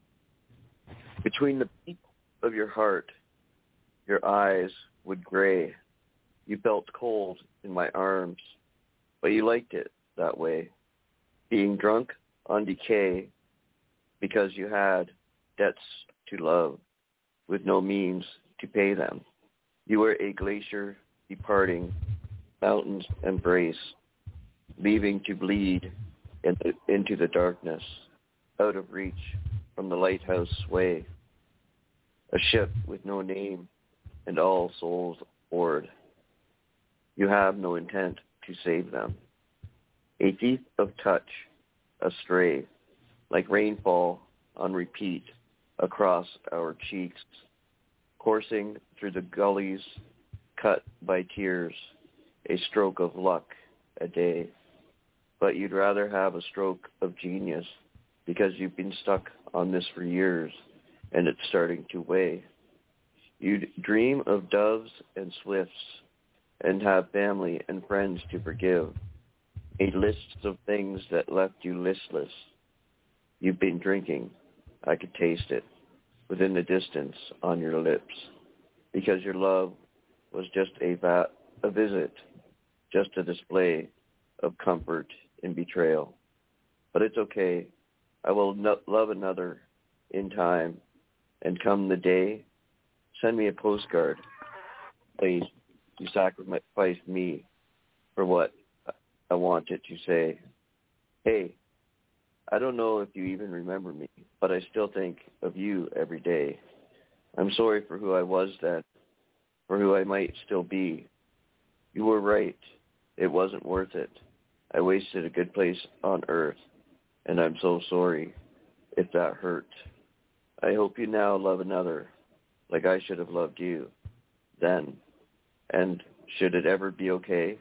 Between the peak of your heart, your eyes would gray. You felt cold in my arms, but you liked it that way. Being drunk on decay because you had debts to love with no means to pay them. You were a glacier departing, mountains embrace, leaving to bleed in the, into the darkness, out of reach from the lighthouse sway. A ship with no name and all souls aboard. You have no intent to save them. A thief of touch, astray, like rainfall on repeat across our cheeks, coursing through the gullies cut by tears, a stroke of luck a day. But you'd rather have a stroke of genius because you've been stuck on this for years and it's starting to weigh. You'd dream of doves and swifts and have family and friends to forgive, a list of things that left you listless. You've been drinking, I could taste it, within the distance on your lips, because your love was just a, va- a visit, just a display of comfort in betrayal. But it's okay. I will no- love another in time, and come the day, send me a postcard. Please, you sacrificed me for what I wanted to say. Hey, I don't know if you even remember me, but I still think of you every day. I'm sorry for who I was then, for who I might still be. You were right. It wasn't worth it. I wasted a good place on earth, and I'm so sorry if that hurt. I hope you now love another, like I should have loved you then. And should it ever be okay,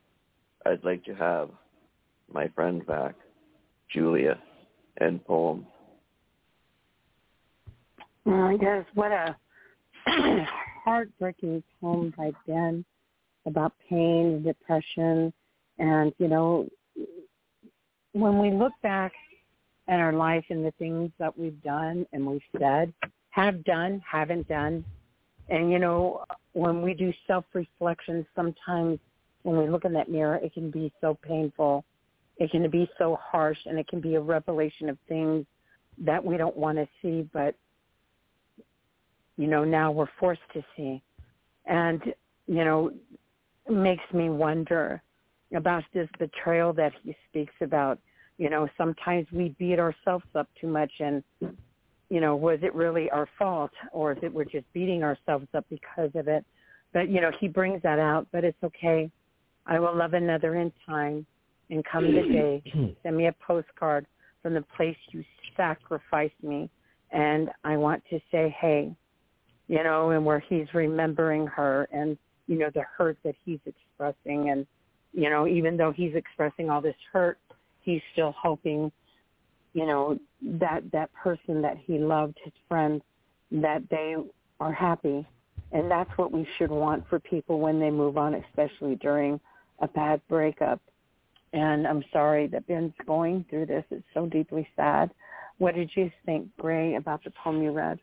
I'd like to have my friend back. Julia. End poem. Oh, yes, what a heartbreaking poem by Ben about pain and depression. And, you know, when we look back at our life and the things that we've done and we've said, have done, haven't done, and, you know, when we do self-reflection, sometimes when we look in that mirror, it can be so painful. It can be so harsh, and it can be a revelation of things that we don't want to see, but, you know, now we're forced to see. And, you know, it makes me wonder about this betrayal that he speaks about. You know, sometimes we beat ourselves up too much, and, you know, was it really our fault, or is it we're just beating ourselves up because of it? But, you know, he brings that out, but it's okay. I will love another in time, and come the day, send me a postcard from the place you sacrificed me, and I want to say, hey, you know, and where he's remembering her and, you know, the hurt that he's expressing. And, you know, even though he's expressing all this hurt, he's still hoping, you know, that that person that he loved, his friend, that they are happy. And that's what we should want for people when they move on, especially during a bad breakup. And I'm sorry that Ben's going through this. It's so deeply sad. What did you think, Gray, about the poem you read?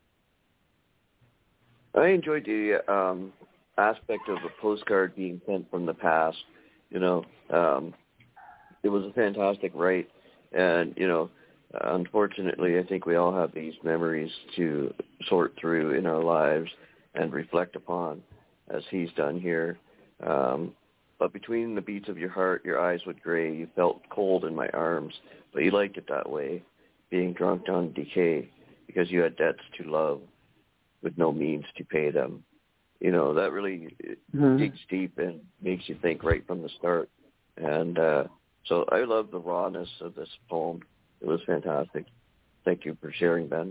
I enjoyed the um, aspect of a postcard being sent from the past. You know, um, it was a fantastic write. And, you know, unfortunately, I think we all have these memories to sort through in our lives and reflect upon, as he's done here. Um, but between the beats of your heart, your eyes would gray. You felt cold in my arms, but you liked it that way, being drunk on decay, because you had debts to love with no means to pay them. You know, that really mm-hmm. digs deep and makes you think right from the start. And uh, so I love the rawness of this poem. It was fantastic. Thank you for sharing, Ben.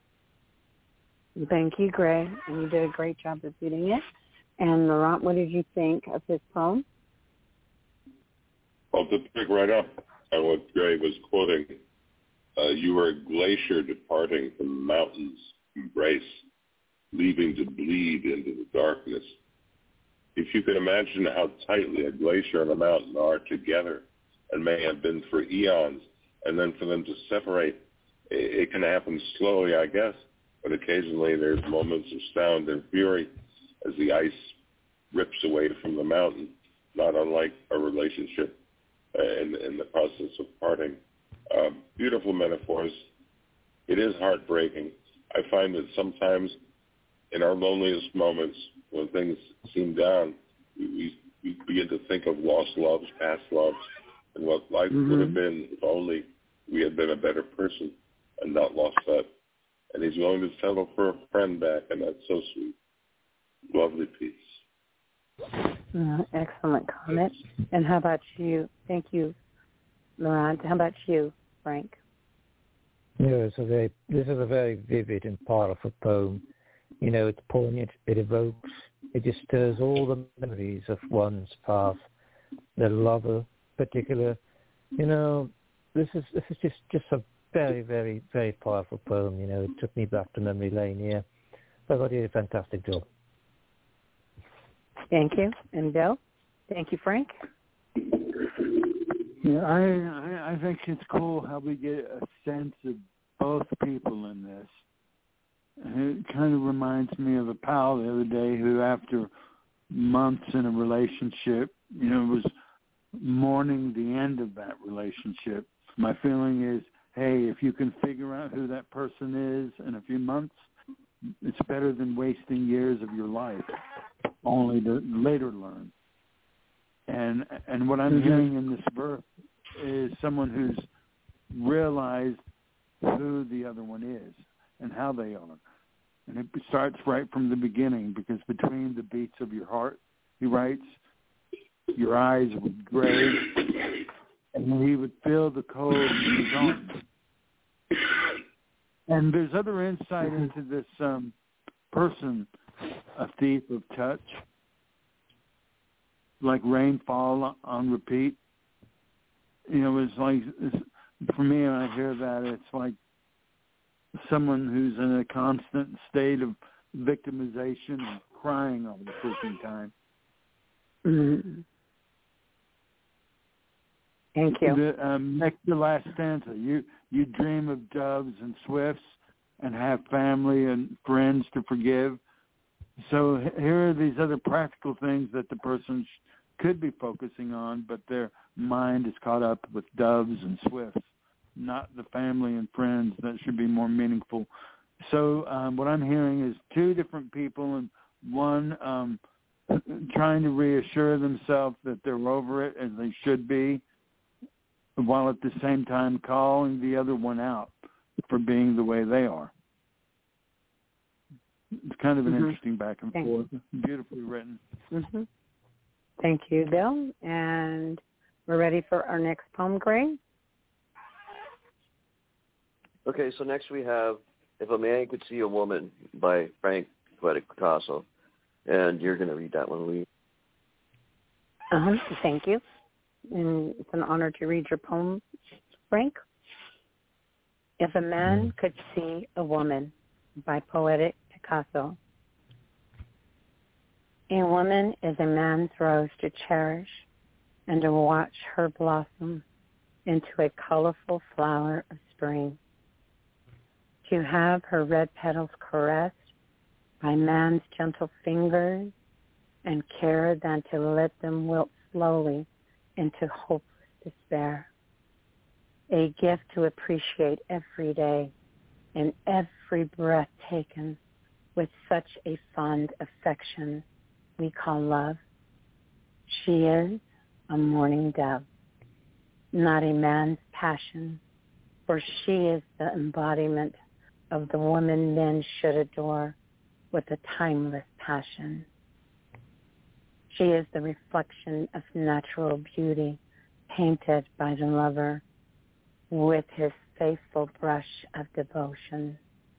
Thank you, Gray. And you did a great job of reading it. And Laurent, what did you think of this poem? Well, to pick right up on what Gray was quoting, uh, you were a glacier departing from the mountain's embrace, leaving to bleed into the darkness. If you could imagine how tightly a glacier and a mountain are together, and may have been for eons, and then for them to separate, it, it can happen slowly, I guess, but occasionally there's moments of sound and fury as the ice rips away from the mountain, not unlike a relationship in, in the process of parting. Uh, beautiful metaphors. It is heartbreaking. I find that sometimes in our loneliest moments, when things seem down, we, we begin to think of lost loves, past loves, and what life mm-hmm. would have been if only we had been a better person and not lost that. And he's willing to settle for a friend back, and that's so sweet. Lovely piece. Uh, excellent comment. And how about you? Thank you, Laurent. How about you, Frank? Yeah, it's a very, this is a very vivid and powerful poem. You know, it's poignant, it evokes, it just stirs all the memories of one's past, the lover, particular. You know, this is this is just, just a very, very, very powerful poem. You know, it took me back to memory lane here. I thought you did a fantastic job. Thank you. And Bill? Thank you, Frank. Yeah, I, I I think it's cool how we get a sense of both people in this. And it kind of reminds me of a pal the other day who, after months in a relationship, you know, was mourning the end of that relationship. My feeling is, hey, if you can figure out who that person is in a few months, it's better than wasting years of your life only to later learn. And and what I'm mm-hmm. hearing in this verse is someone who's realized who the other one is and how they are. And it starts right from the beginning, because between the beats of your heart, he writes, your eyes would gray, and he would feel the cold in his arms. And there's other insight into this um, person, a thief of touch, like rainfall on repeat. You know, it's like, it's, for me, when I hear that, it's like someone who's in a constant state of victimization and crying all the freaking time. Mm-hmm. Thank you. The, um, next to the last stanza, you you dream of doves and swifts and have family and friends to forgive. So here are these other practical things that the person sh- could be focusing on, but their mind is caught up with doves and swifts, not the family and friends that should be more meaningful. So um, what I'm hearing is two different people, and one um, trying to reassure themselves that they're over it as they should be, while at the same time calling the other one out for being the way they are. It's kind of an mm-hmm. interesting back and Thank forth. You. Beautifully written. Mm-hmm. Thank you, Bill. And we're ready for our next poem, Gray. Okay, so next we have If a Man Could See a Woman by Frank Poetic Picasso. And you're going to read that one, Lee. Uh-huh. Thank you. And it's an honor to read your poem, Frank. If a Man Could See a Woman by Poetic Picasso. A woman is a man's rose to cherish and to watch her blossom into a colorful flower of spring. To have her red petals caressed by man's gentle fingers and care than to let them wilt slowly into hopeless despair. A gift to appreciate every day and every breath taken with such a fond affection we call love. She is a mourning dove, not a man's passion, for she is the embodiment of the woman men should adore with a timeless passion. She is the reflection of natural beauty painted by the lover with his faithful brush of devotion.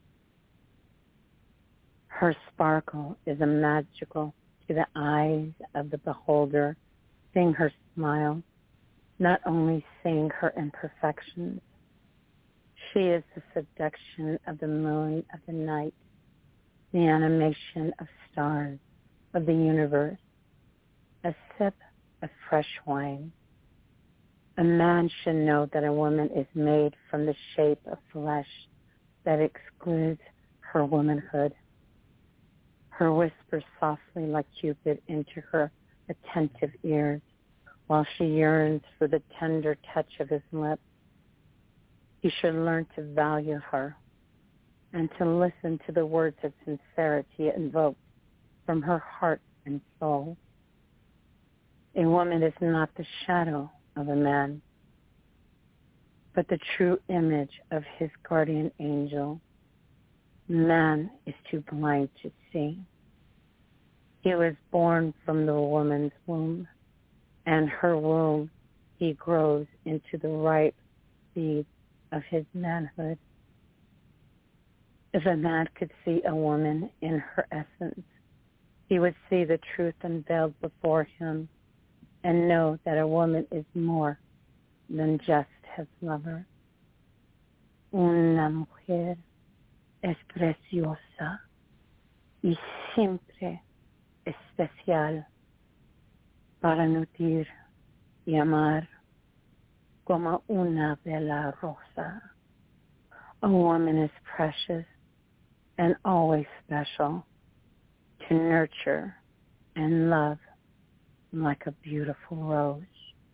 Her sparkle is a magical to the eyes of the beholder, seeing her smile, not only seeing her imperfections. She is the seduction of the moon of the night, the animation of stars of the universe, a sip of fresh wine. A man should know that a woman is made from the shape of flesh that excludes her womanhood. Her whispers softly like Cupid into her attentive ears while she yearns for the tender touch of his lips. He should learn to value her and to listen to the words of sincerity invoked from her heart and soul. A woman is not the shadow of a man, but the true image of his guardian angel. Man is too blind to see. He was born from the woman's womb, and her womb he grows into the ripe seed of his manhood. If a man could see a woman in her essence, he would see the truth unveiled before him and know that a woman is more than just his lover. Una mujer es preciosa y siempre especial para nutrir y amar como una bella rosa. A woman is precious and always special to nurture and love like a beautiful rose.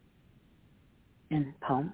In poem.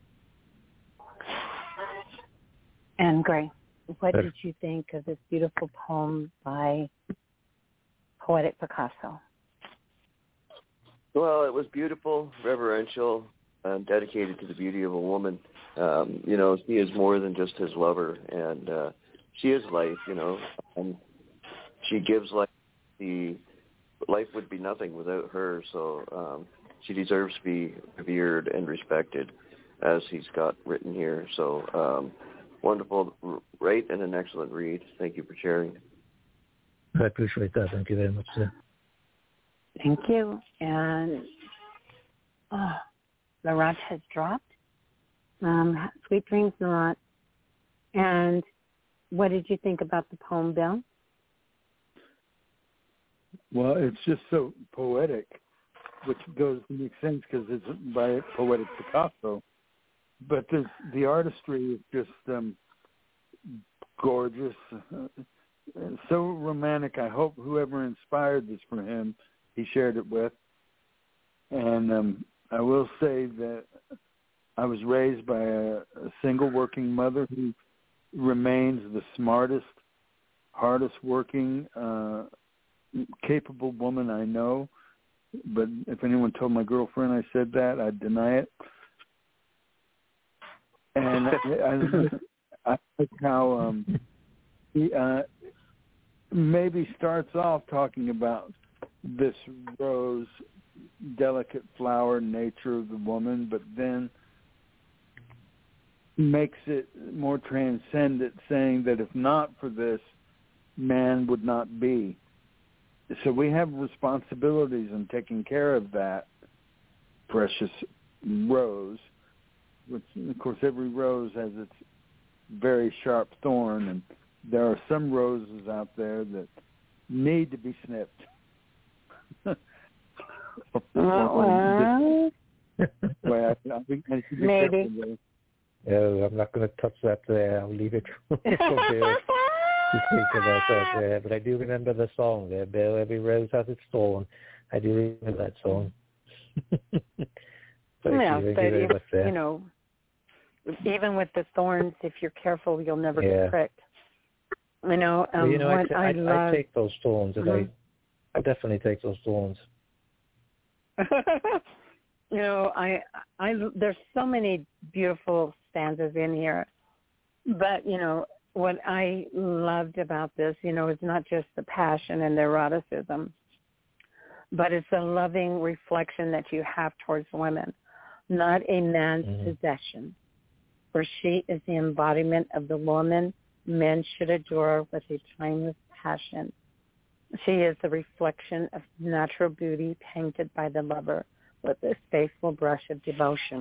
And Gray, what did you think of this beautiful poem by Poetic Picasso? Well, it was beautiful, reverential, and dedicated to the beauty of a woman. Um, you know, she is more than just his lover, and uh, she is life, you know. Um, she gives life. The life would be nothing without her, so um, she deserves to be revered and respected, as he's got written here. So um, wonderful write and an excellent read. Thank you for sharing. I appreciate that. Thank you very much, sir. Thank you. And oh, Laurent has dropped. Um, sweet dreams, Laurent. And what did you think about the poem, Bill? Well, it's just so poetic, which goes to make sense because it's by Poetic Picasso. But this, the artistry is just um, gorgeous, uh, so romantic. I hope whoever inspired this for him, he shared it with. And um, I will say that I was raised by a, a single working mother who remains the smartest, hardest working, uh, capable woman I know. But if anyone told my girlfriend I said that, I'd deny it. And I, I like how um, he uh, maybe starts off talking about this rose, delicate flower nature of the woman, but then makes it more transcendent, saying that if not for this, man would not be. So we have responsibilities in taking care of that precious rose, which, of course, every rose has its very sharp thorn, and there are some roses out there that need to be snipped. Well, maybe. Oh, I'm not going to touch that there. I'll leave it for Bill to think about that there. But I do remember the song there, Bill. Every rose has its thorn. I do remember that song. Yeah, you, but if, you know, even with the thorns, if you're careful, you'll never yeah. get pricked. You know, um, well, you know, I, t- I, I, love... I take those thorns, and mm-hmm. I, I definitely take those thorns. You know, I, I, there's so many beautiful stanzas in here, but, you know, what I loved about this, you know, is not just the passion and the eroticism, but it's a loving reflection that you have towards women, not a man's mm-hmm. possession, for she is the embodiment of the woman men should adore with a timeless passion. She is the reflection of natural beauty painted by the lover with a faithful brush of devotion.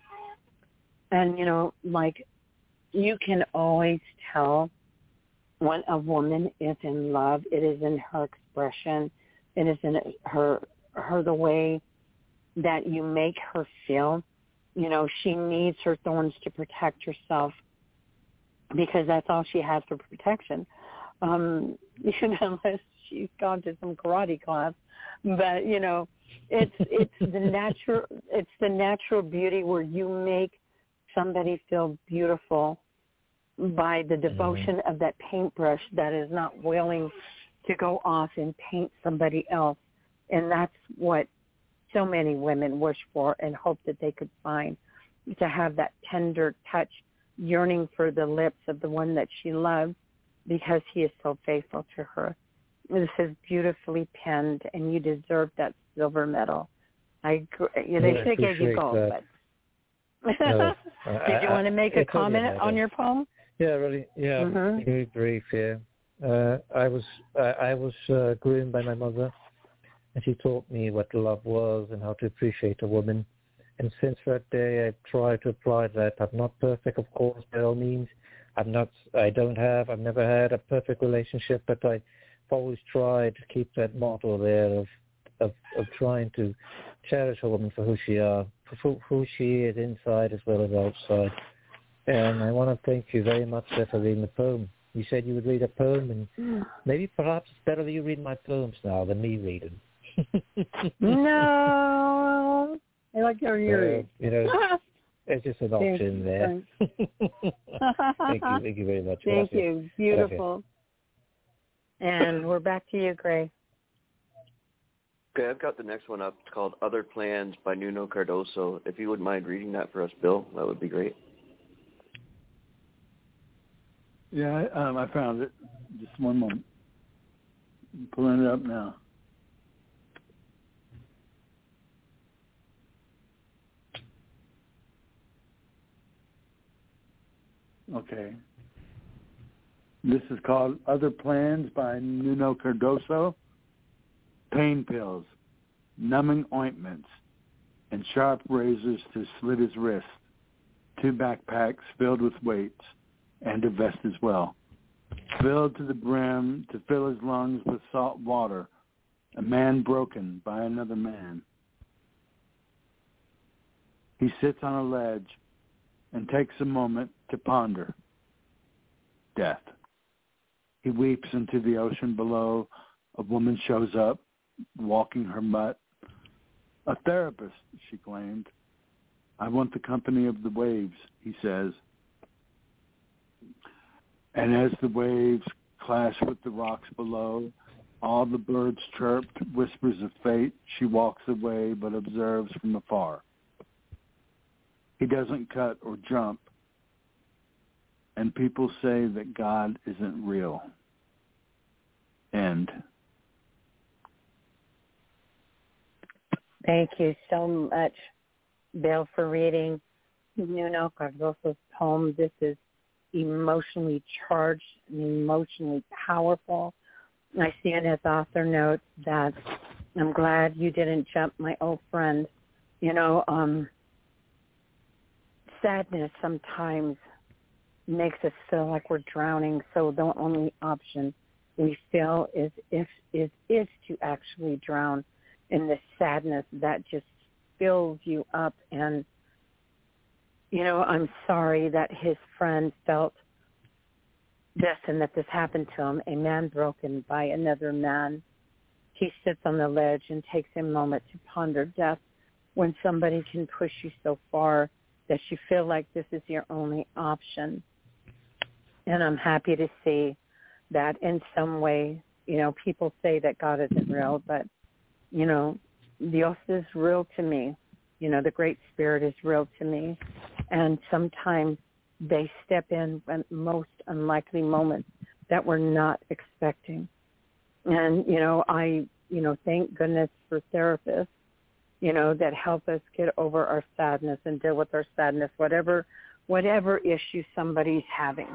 And, you know, like, you can always tell when a woman is in love. It is in her expression. It is in her, her the way that you make her feel. You know, she needs her thorns to protect herself because that's all she has for protection. Um, you know, unless she's gone to some karate class. But, you know, it's it's the natural it's the natural beauty where you make somebody feel beautiful by the devotion mm-hmm. of that paintbrush that is not willing to go off and paint somebody else. And that's what so many women wish for and hope that they could find, to have that tender touch, yearning for the lips of the one that she loves because he is so faithful to her. This is beautifully penned, and you deserve that silver medal. I agree. They should have gave you gold, that. but no, did you I, want to make I, a comment on your poem? Yeah, really. Yeah, mm-hmm. very brief. Yeah, uh, I was I, I was uh, groomed by my mother, and she taught me what love was and how to appreciate a woman. And since that day, I've tried to apply that. I'm not perfect, of course, by all means. I'm not. I don't have. I've never had a perfect relationship, but I've always tried to keep that motto there of of, of trying to cherish a woman for who she are, for who she is inside as well as outside. And I want to thank you very much for reading the poem. You said you would read a poem, and maybe perhaps it's better that you read my poems now than me reading. No, I like your ears. Uh, you know, it's just an option there. Thank you, thank you very much. Thank Gracias. you, beautiful. Gracias. And we're back to you, Gray. Okay, I've got the next one up. It's called Other Plans by Nuno Cardoso. If you wouldn't mind reading that for us, Bill, that would be great. Yeah, I, um, I found it. Just one moment. I'm pulling it up now. Okay. This is called Other Plans by Nuno Cardoso. Pain pills, numbing ointments, and sharp razors to slit his wrist. Two backpacks filled with weights, and a vest as well. Filled to the brim to fill his lungs with salt water. a man broken by another man. He sits on a ledge and takes a moment to ponder death. He weeps into the ocean below. A woman shows up, walking her mutt. A therapist, she claimed. I want the company of the waves, he says. And as the waves clash with the rocks below, all the birds chirped, whispers of fate. She walks away but observes from afar. He doesn't cut or jump, and people say that God isn't real. End. Thank you so much, Bill, for reading Nuno Cardoso's poem. This is emotionally charged and emotionally powerful. I see in his author notes that I'm glad you didn't jump, my old friend. You know, um, sadness sometimes makes us feel like we're drowning, so the only option we feel is if is is to actually drown in the sadness that just fills you up. And you know, I'm sorry that his friend felt this and that this happened to him, a man broken by another man. He sits on the ledge and takes a moment to ponder death when somebody can push you so far that you feel like this is your only option. And I'm happy to see that in some way, you know, people say that God isn't real, but, you know, Dios is real to me. You know, the Great Spirit is real to me. And sometimes they step in at most unlikely moments that we're not expecting. And, you know, I, you know, thank goodness for therapists, you know, that help us get over our sadness and deal with our sadness, whatever, whatever issue somebody's having.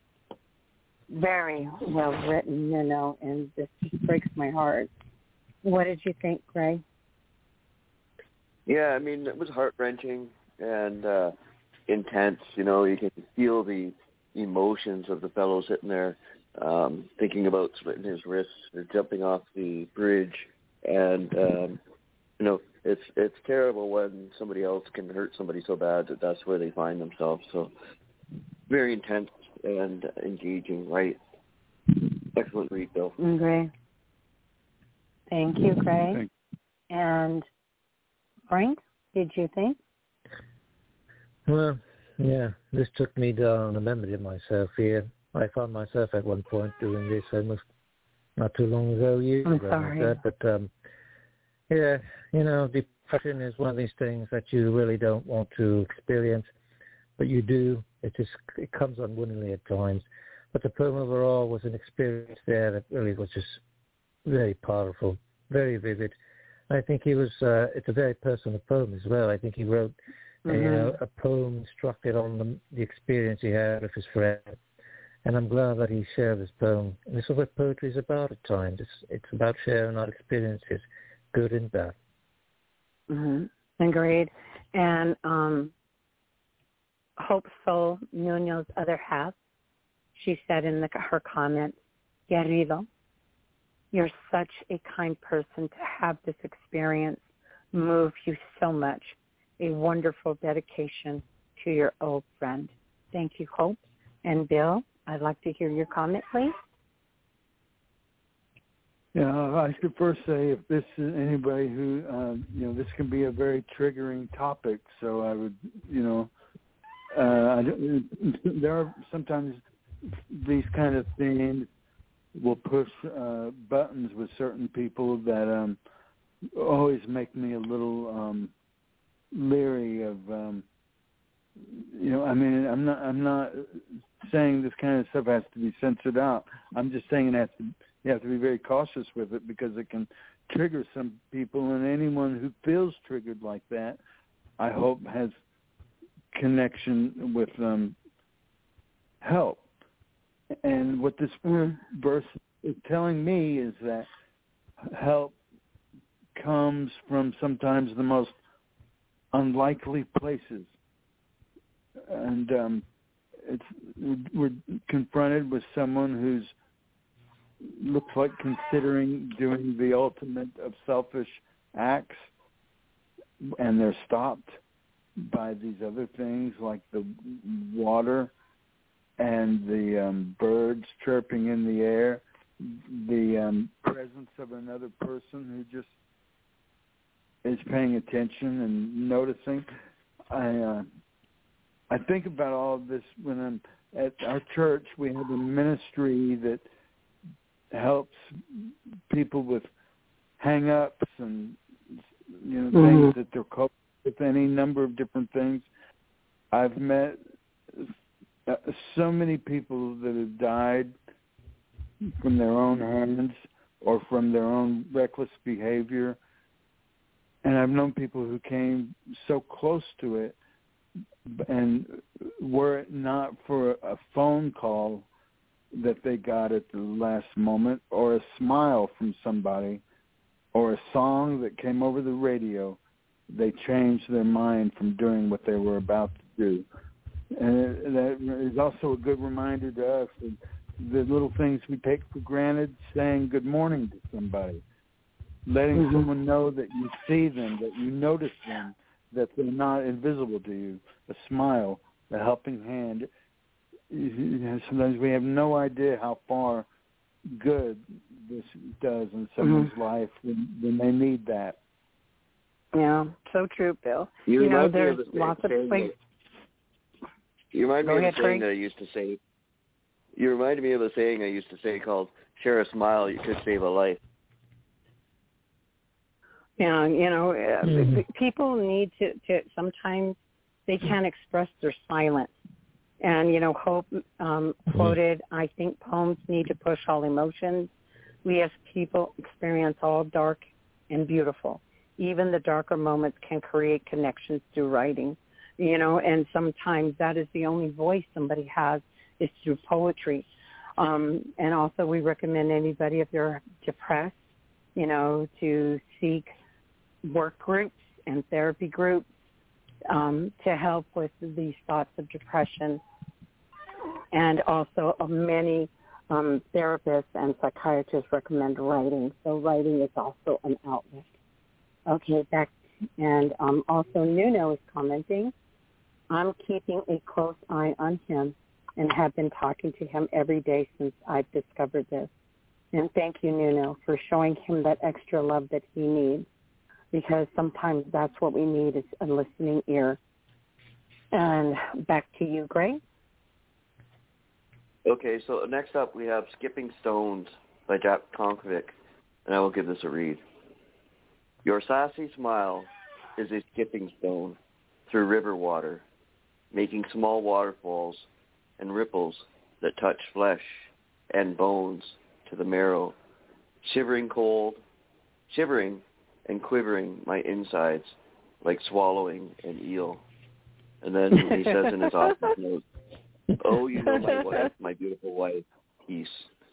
Very well written, you know, and this just breaks my heart. What did you think, Gray? Yeah, I mean, it was heart-wrenching and uh, intense. You know, you can feel the emotions of the fellow sitting there um, thinking about slitting his wrists or jumping off the bridge. And, um, you know, it's it's terrible when somebody else can hurt somebody so bad that that's where they find themselves. So very intense and engaging, right? Excellent read, Bill. Gray. Thank you, Gray. Thank you. And Frank, did you think? Well, yeah, this took me down a memory of myself here. I found myself at one point doing this almost not too long ago, years I'm ago, sorry. like that. But um, yeah, you know, depression is one of these things that you really don't want to experience, but you do. It just it comes unwittingly at times. But the poem overall was an experience there that really was just very powerful, very vivid. I think he was. Uh, it's a very personal poem as well. I think he wrote, mm-hmm. a, you know, a poem constructed on the, the experience he had with his friend. And I'm glad that he shared this poem. And this is what poetry is about at times. It's it's about sharing our experiences, good and bad. Mm-hmm. Agreed. And um, Hope Soul, Nuno's other half, she said in the, her comment, Querido, you're such a kind person to have this experience move you so much. A wonderful dedication to your old friend. Thank you, Hope. And Bill, I'd like to hear your comment, please. Yeah, I should first say if this is anybody who, uh, you know, this can be a very triggering topic. So I would, you know, uh, I don't, there are sometimes these kind of things will push uh, buttons with certain people that um, always make me a little um, leery of, um, you know, I mean, I'm not, I'm not saying this kind of stuff has to be censored out. I'm just saying it has to, you have to be very cautious with it because it can trigger some people, and anyone who feels triggered like that, I hope has connection with um, help. And what this verse is telling me is that help comes from sometimes the most unlikely places. And um, it's we're confronted with someone who's looks like considering doing the ultimate of selfish acts, and they're stopped by these other things like the water and the um, birds chirping in the air, the um, presence of another person who just is paying attention and noticing. I uh, I think about all of this when I'm at our church. We have a ministry that helps people with hang-ups and, you know, mm-hmm. things that they're coping with, any number of different things. I've met so many people that have died from their own hands or from their own reckless behavior. And I've known people who came so close to it, and were it not for a phone call that they got at the last moment, or a smile from somebody, or a song that came over the radio, they changed their mind from doing what they were about to do. And that is also a good reminder to us of the little things we take for granted, saying good morning to somebody, letting mm-hmm. someone know that you see them, that you notice them, that they're not invisible to you, a smile, a helping hand. Sometimes we have no idea how far good this does in someone's mm-hmm. life when, when they need that. Yeah, so true, Bill. You, you know, there's of lots of places. You remind Go me ahead, of a saying Craig. that I used to say. You reminded me of a saying I used to say called, share a smile, you could save a life. Yeah, you know, uh, mm-hmm. people need to, to, sometimes they can't express their silence. And, you know, Hope um, quoted, mm-hmm. I think poems need to push all emotions. We as people experience all dark and beautiful. Even the darker moments can create connections through writing, you know, and sometimes that is the only voice somebody has is through poetry. Um, and also we recommend anybody, if they're depressed, you know, to seek work groups and therapy groups um, to help with these thoughts of depression. And also uh, many um, therapists and psychiatrists recommend writing. So writing is also an outlet. Okay, back. And um, also Nuno is commenting, I'm keeping a close eye on him and have been talking to him every day since I've discovered this. And thank you, Nuno, for showing him that extra love that he needs, because sometimes that's what we need is a listening ear. And back to you, Gray. Okay, so next up we have Skipping Stones by Jack Conkovic, and I will give this a read. Your sassy smile is a skipping stone through river water, making small waterfalls and ripples that touch flesh and bones to the marrow, shivering cold, shivering and quivering my insides like swallowing an eel. And then he says in his office note, oh, you know my wife, my beautiful wife, peace.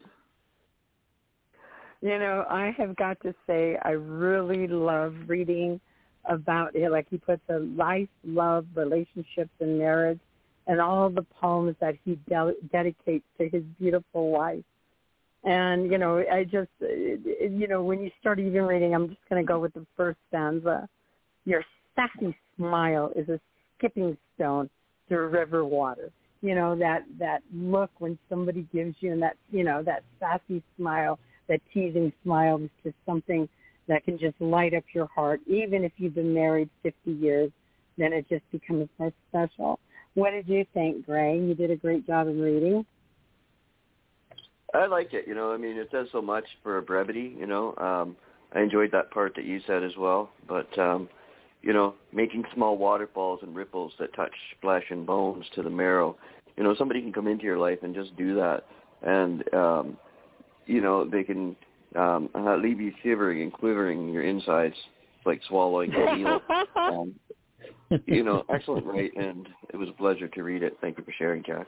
You know, I have got to say I really love reading about it. Like he puts a life, love, relationships, and marriage, and all the poems that he de- dedicates to his beautiful wife. And, you know, I just, you know, when you start even reading, I'm just going to go with the first stanza. Your sassy smile is a skipping stone through river water. You know, that, that look when somebody gives you, and that, you know, that sassy smile, that teasing smile is just something that can just light up your heart. Even if you've been married fifty years, then it just becomes more special. What did you think, Gray? You did a great job in reading. I liked it. You know, I mean, it does so much for brevity, you know. Um, I enjoyed that part that you said as well. But, um, you know, making small waterfalls and ripples that touch flesh and bones to the marrow. You know, somebody can come into your life and just do that. And, um, you know, they can um, leave you shivering and quivering in your insides like swallowing an eel. Um, you know, excellent, right? And it was a pleasure to read it. Thank you for sharing, Jack.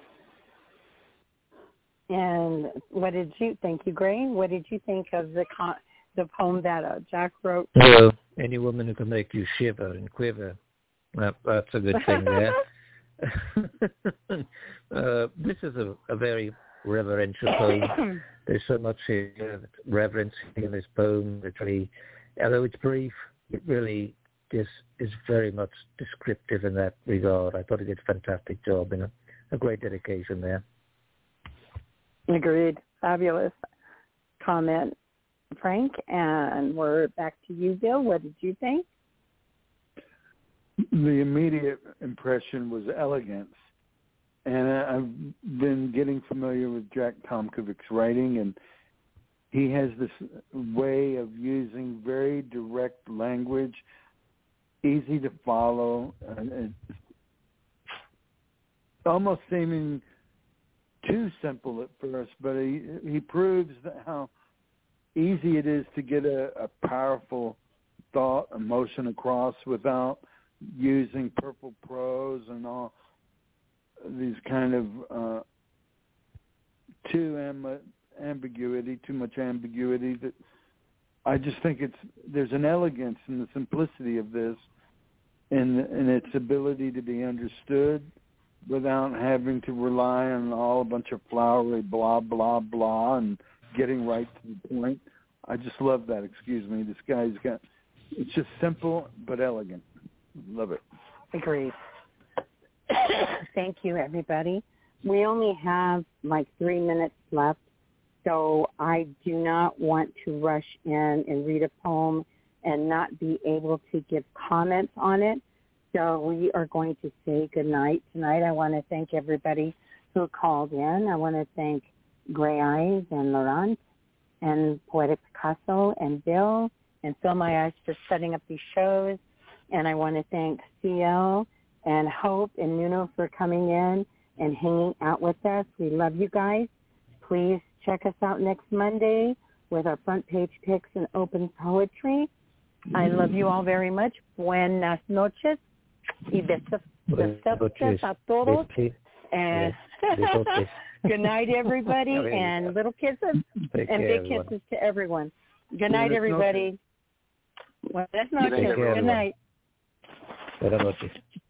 And what did you think, you, Gray? What did you think of the con- the poem that uh, Jack wrote? Well, any woman who can make you shiver and quiver, that, that's a good thing there. uh, this is a, a very reverential poem. There's so much here, reverence in this poem. It's really, although it's brief, it really is, is very much descriptive in that regard. I thought he did a fantastic job and a, a great dedication there. Agreed. Fabulous comment, Frank. And we're back to you, Bill. What did you think? The immediate impression was elegance. And I've been getting familiar with Jack Tomkovich's writing, and he has this way of using very direct language, easy to follow, and almost seeming too simple at first, but he he proves that how easy it is to get a, a powerful thought, emotion across without using purple prose and all these kind of uh, too amb- ambiguity, too much ambiguity. That I just think it's there's an elegance in the simplicity of this, and and its ability to be understood without having to rely on all a bunch of flowery blah blah blah and getting right to the point. I just love that. Excuse me. This guy's got it's just simple but elegant. Love it. Agreed. Thank you, everybody. We only have like three minutes left, so I do not want to rush in and read a poem and not be able to give comments on it. So we are going to say goodnight tonight. I want to thank everybody who called in. I want to thank Gray Eyes and Laurent and Poetic Picasso and Bill and Fill My Eyes for setting up these shows. And I want to thank C L and Hope and Nuno for coming in and hanging out with us. We love you guys. Please check us out next Monday with our front page picks and open poetry. I love you all very much. Buenas noches. Y besos, besos a todos. And good night, everybody. And little kisses and big kisses to everyone. Good night, everybody. Buenas noches. Good night. Buenas noches.